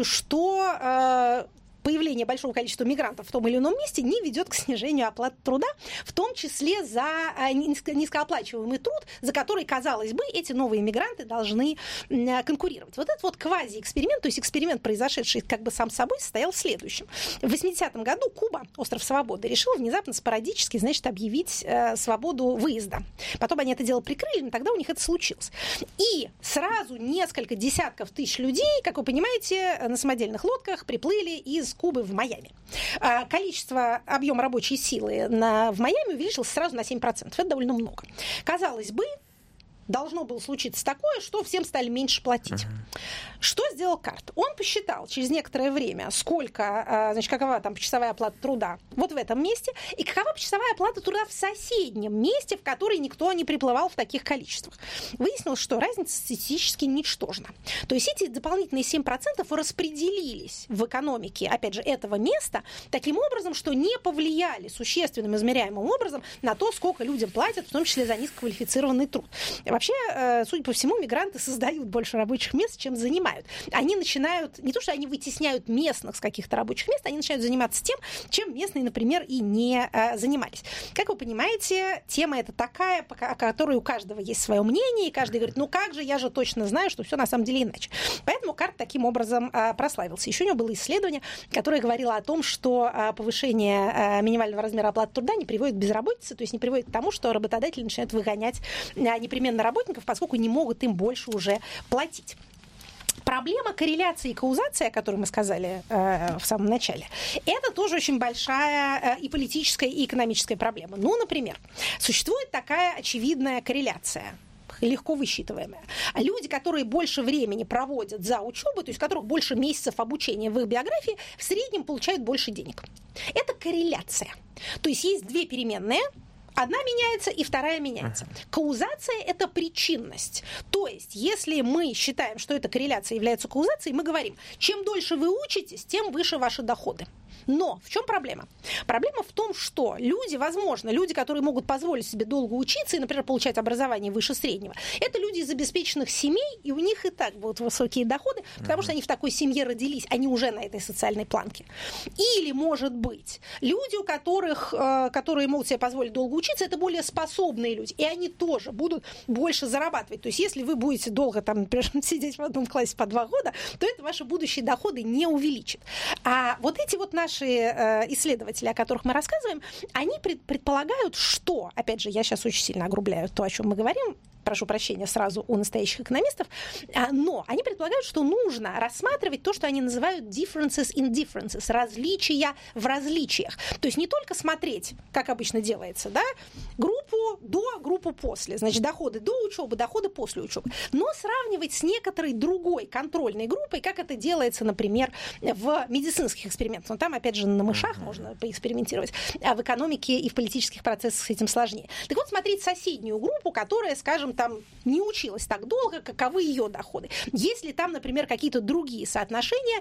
что появление большого количества мигрантов в том или ином месте не ведет к снижению оплаты труда, в том числе за низкооплачиваемый труд, за который, казалось бы, эти новые мигранты должны конкурировать. Вот этот вот квазиэксперимент, то есть эксперимент, произошедший как бы сам собой, состоял в следующем. В 80-м году Куба, остров Свободы, решил внезапно спорадически, значит, объявить свободу выезда. Потом они это дело прикрыли, но тогда у них это случилось. И сразу несколько десятков тысяч людей, как вы понимаете, на самодельных лодках приплыли из Кубы в Майами. Объем рабочей силы в Майами увеличился сразу на 7%. Это довольно много. Казалось бы, должно было случиться такое, что всем стали меньше платить. Что сделал КАРТ? Он посчитал через некоторое время, сколько, значит, какова там почасовая оплата труда вот в этом месте, и какова почасовая оплата труда в соседнем месте, в который никто не приплывал в таких количествах. Выяснилось, что разница статистически ничтожна. То есть эти дополнительные 7% распределились в экономике, опять же, этого места таким образом, что не повлияли существенным измеряемым образом на то, сколько людям платят, в том числе за низкоквалифицированный труд. Вообще, судя по всему, мигранты создают больше рабочих мест, чем занимают. Они начинают, не то что они вытесняют местных с каких-то рабочих мест, они начинают заниматься тем, чем местные, например, и не занимались. Как вы понимаете, тема эта такая, о которой у каждого есть свое мнение, и каждый говорит, ну как же, я же точно знаю, что все на самом деле иначе. Поэтому КАРТ таким образом прославился. Еще у него было исследование, которое говорило о том, что повышение минимального размера оплаты труда не приводит к безработице, то есть не приводит к тому, что работодатели начинают выгонять непременно работников, поскольку не могут им больше уже платить. Проблема корреляции и каузации, о которой мы сказали в самом начале, это тоже очень большая и политическая, и экономическая проблема. Ну, например, существует такая очевидная корреляция, легко высчитываемая. А люди, которые больше времени проводят за учебой, то есть у которых больше месяцев обучения в их биографии, в среднем получают больше денег. Это корреляция. То есть есть две переменные, одна меняется, и вторая меняется. Каузация – это причинность. То есть, если мы считаем, что эта корреляция является каузацией, мы говорим, чем дольше вы учитесь, тем выше ваши доходы. Но в чем проблема? Проблема в том, что люди, возможно, люди, которые могут позволить себе долго учиться и, например, получать образование выше среднего, это люди из обеспеченных семей, и у них и так будут высокие доходы, потому что они в такой семье родились, они уже на этой социальной планке. Или, может быть, люди, у которых, которые могут себе позволить долго учиться, это более способные люди, и они тоже будут больше зарабатывать. То есть, если вы будете долго там, например, сидеть в одном классе по 2 года, то это ваши будущие доходы не увеличит. А вот эти вот наши исследователи, о которых мы рассказываем, они предполагают, что, опять же, я сейчас очень сильно огрубляю то, о чем мы говорим, прошу прощения сразу у настоящих экономистов, но они предполагают, что нужно рассматривать то, что они называют differences in differences, различия в различиях. То есть не только смотреть, как обычно делается, да, группу до, группу после, значит, доходы до учебы, доходы после учебы, но сравнивать с некоторой другой контрольной группой, как это делается, например, в медицинских экспериментах. Но там, опять же, на мышах можно поэкспериментировать, а в экономике и в политических процессах с этим сложнее. Так вот, смотреть соседнюю группу, которая, скажем, там не училась так долго, каковы ее доходы. Есть ли там, например, какие-то другие соотношения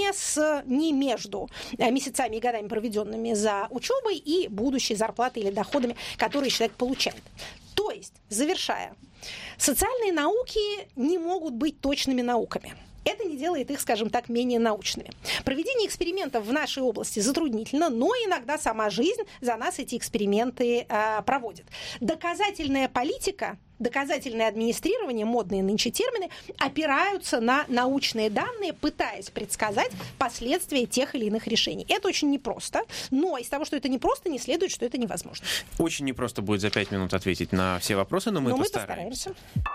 не между месяцами и годами, проведенными за учебой, и будущей зарплатой или доходами, которые человек получает. То есть, завершая, социальные науки не могут быть точными науками. Это не делает их, скажем так, менее научными. Проведение экспериментов в нашей области затруднительно, но иногда сама жизнь за нас эти эксперименты проводит. Доказательная политика, доказательное администрирование, модные нынче термины, опираются на научные данные, пытаясь предсказать последствия тех или иных решений. Это очень непросто, но из того, что это непросто, не следует, что это невозможно. Очень непросто будет за 5 минут ответить на все вопросы, но мы постараемся.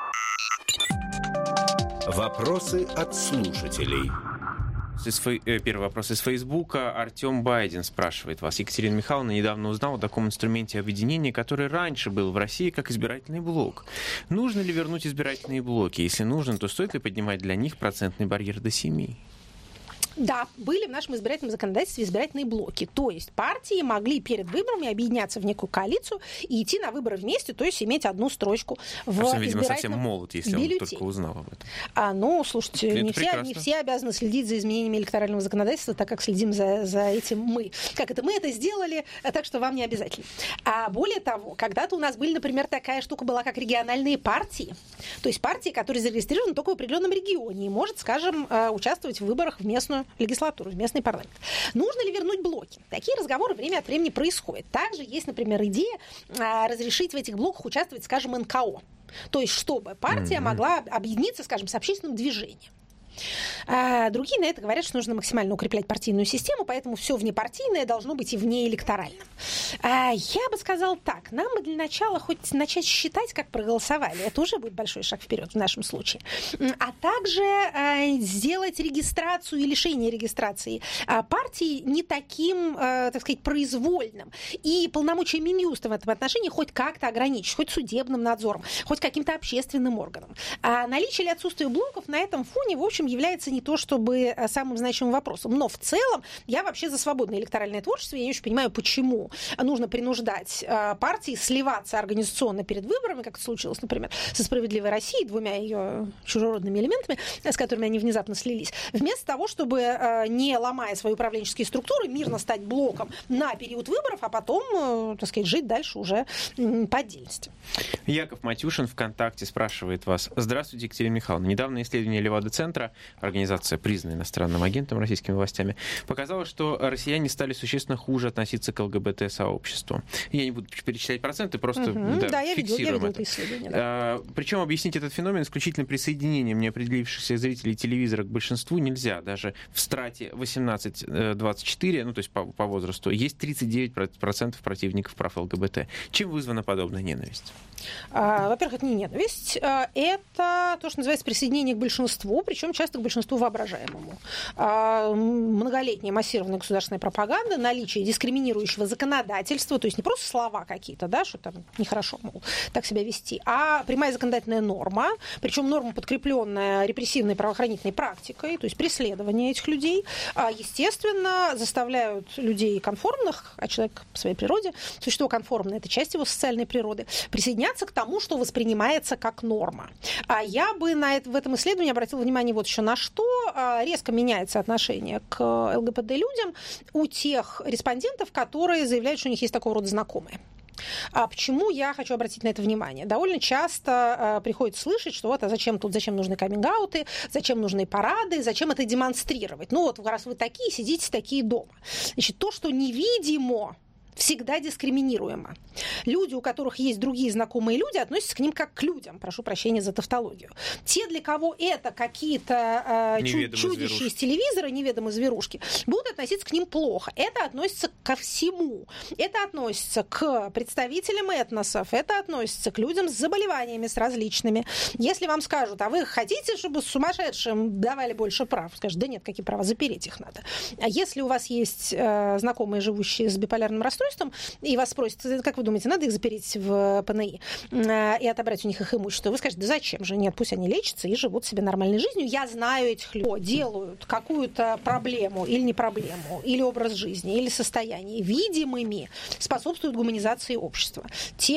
Вопросы от слушателей. Первый вопрос из Фейсбука. Артем Байден спрашивает вас. Екатерина Михайловна недавно узнала о таком инструменте объединения, который раньше был в России как избирательный блок. Нужно ли вернуть избирательные блоки? Если нужно, то стоит ли поднимать для них процентный барьер до 7%? Да, были в нашем избирательном законодательстве избирательные блоки. То есть партии могли перед выборами объединяться в некую коалицию и идти на выборы вместе, то есть иметь одну строчку в избирательном бюллетене. Видимо, совсем молод, если он только узнал об этом. Ну, слушайте, не все обязаны следить за изменениями электорального законодательства, так как следим за этим мы. Как это? Мы это сделали, так что вам не обязательно. А более того, когда-то у нас были, например, такая штука была, как региональные партии. То есть партии, которые зарегистрированы только в определенном регионе и может, скажем, участвовать в выборах в местную легислатуру, в местный парламент. Нужно ли вернуть блоки? Такие разговоры время от времени происходят. Также есть, например, идея разрешить в этих блоках участвовать, скажем, НКО. То есть, чтобы партия могла объединиться, скажем, с общественным движением. Другие на это говорят, что нужно максимально укреплять партийную систему, поэтому все внепартийное должно быть и внеэлекторальным. Я бы сказала так, нам бы для начала хоть начать считать, как проголосовали. Это уже будет большой шаг вперед в нашем случае. А также сделать регистрацию и лишение регистрации партии не таким, так сказать, произвольным. И полномочия Минюста в этом отношении хоть как-то ограничить, хоть судебным надзором, хоть каким-то общественным органом. А наличие или отсутствие блоков на этом фоне, в общем, является не то чтобы самым значимым вопросом. Но в целом я вообще за свободное электоральное творчество. Я не очень понимаю, почему нужно принуждать партии сливаться организационно перед выборами, как это случилось, например, со «Справедливой Россией», двумя ее чужеродными элементами, с которыми они внезапно слились, вместо того, чтобы, не ломая свои управленческие структуры, мирно стать блоком на период выборов, а потом, так сказать, жить дальше уже по отдельности. Яков Матюшин ВКонтакте спрашивает вас. Здравствуйте, Екатерина Михайловна. Недавнее исследование Левада-центра, организация, признанная иностранным агентом российскими властями, показало, что россияне стали существенно хуже относиться к ЛГБТ-сообществу. Я не буду перечислять проценты, просто я фиксируем видела это исследование. Причем объяснить этот феномен исключительно присоединением неопределившихся зрителей телевизора к большинству нельзя. Даже в страте 18-24, ну то есть по возрасту, есть 39% противников прав ЛГБТ. Чем вызвана подобная ненависть? Во-первых, это не ненависть, это то, что называется присоединение к большинству, причем часто к большинству воображаемому. Многолетняя массированная государственная пропаганда, наличие дискриминирующего законодательства, то есть не просто слова какие-то, да, что там нехорошо, мол, так себя вести, а прямая законодательная норма, причем норма, подкрепленная репрессивной правоохранительной практикой, то есть преследование этих людей, естественно, заставляют людей конформных, а человек по своей природе, существо конформное, это часть его социальной природы, присоединяться к тому, что воспринимается как норма. А я бы в этом исследовании обратила внимание вот еще на что. Резко меняется отношение к ЛГБТ-людям у тех респондентов, которые заявляют, что у них есть такого рода знакомые. А почему я хочу обратить на это внимание? Довольно часто приходится слышать, что вот, а зачем нужны каминг-ауты, зачем нужны парады, зачем это демонстрировать? Ну вот, раз вы такие, сидите такие дома. Значит, то, что невидимо, всегда дискриминируемо. Люди, у которых есть другие знакомые люди, относятся к ним как к людям. Прошу прощения за тавтологию. Те, для кого это какие-то чудища из телевизора, неведомые зверушки, будут относиться к ним плохо. Это относится ко всему. Это относится к представителям этносов, это относится к людям с заболеваниями, с различными. Если вам скажут, а вы хотите, чтобы сумасшедшим давали больше прав? Скажут, да нет, какие права, запереть их надо. А если у вас есть знакомые, живущие с биполярным расстройством, и вас спросят, как вы думаете, надо их запереть в ПНИ и отобрать у них их имущество? Вы скажете, да зачем же? Нет, пусть они лечатся и живут себе нормальной жизнью. Я знаю этих людей. Делают какую-то проблему или не проблему, или образ жизни, или состояние видимыми, способствуют гуманизации общества. Те,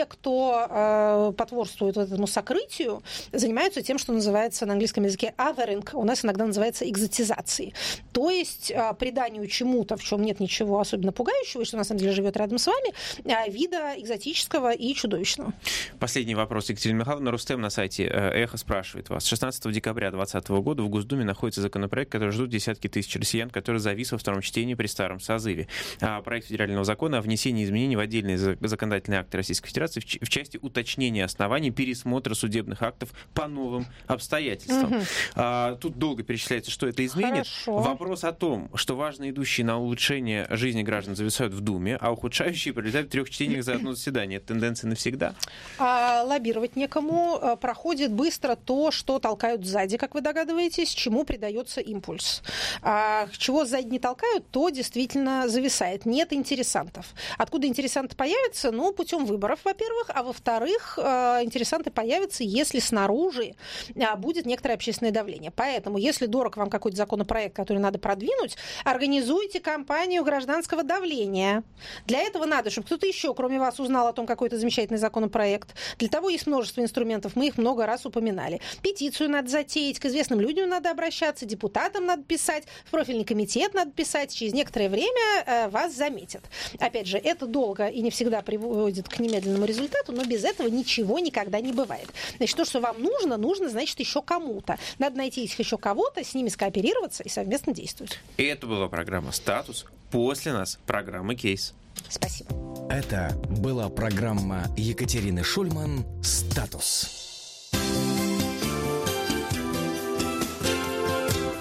кто потворствует этому сокрытию, занимаются тем, что называется на английском языке othering, у нас иногда называется экзотизацией. То есть приданию чему-то, в чем нет ничего особенно пугающего, и что на самом деле живет рядом с вами, вида экзотического и чудовищного. Последний вопрос, Екатерина Михайловна. Рустем на сайте «Эхо» спрашивает вас. 16 декабря 2020 года в Госдуме находится законопроект, который ждут десятки тысяч россиян, который завис во втором чтении при старом созыве. Проект федерального закона о внесении изменений в отдельные законодательные акты Российской Федерации в части уточнения оснований пересмотра судебных актов по новым обстоятельствам. Тут долго перечисляется, что это изменит. Хорошо. Вопрос о том, что важно идущие на улучшение жизни граждан зависают в Думе, а ухудшающие пролетают в 3 чтениях за одно заседание. Это тенденция навсегда? Лоббировать некому. Проходит быстро то, что толкают сзади, как вы догадываетесь, чему придается импульс. Чего сзади не толкают, то действительно зависает. Нет интересантов. Откуда интересанты появятся? Ну, путем выборов, во-первых, а во-вторых, интересанты появятся, если снаружи будет некоторое общественное давление. Поэтому, если дорог вам какой-то законопроект, который надо продвинуть, организуйте кампанию гражданского давления. Для этого надо, чтобы кто-то еще, кроме вас, узнал о том, какой это замечательный законопроект. Для того есть множество инструментов, мы их много раз упоминали. Петицию надо затеять, к известным людям надо обращаться, депутатам надо писать, в профильный комитет надо писать, через некоторое время вас заметят. Опять же, это долго и не всегда приводит к немедленному результату, но без этого ничего никогда не бывает. Значит, то, что вам нужно, значит, еще кому-то. Надо найти еще кого-то, с ними скооперироваться и совместно действовать. И это была программа «Статус». После нас программа «Кейс». Спасибо. Это была программа Екатерины Шульман «Статус».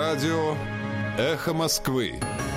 Радио «Эхо Москвы».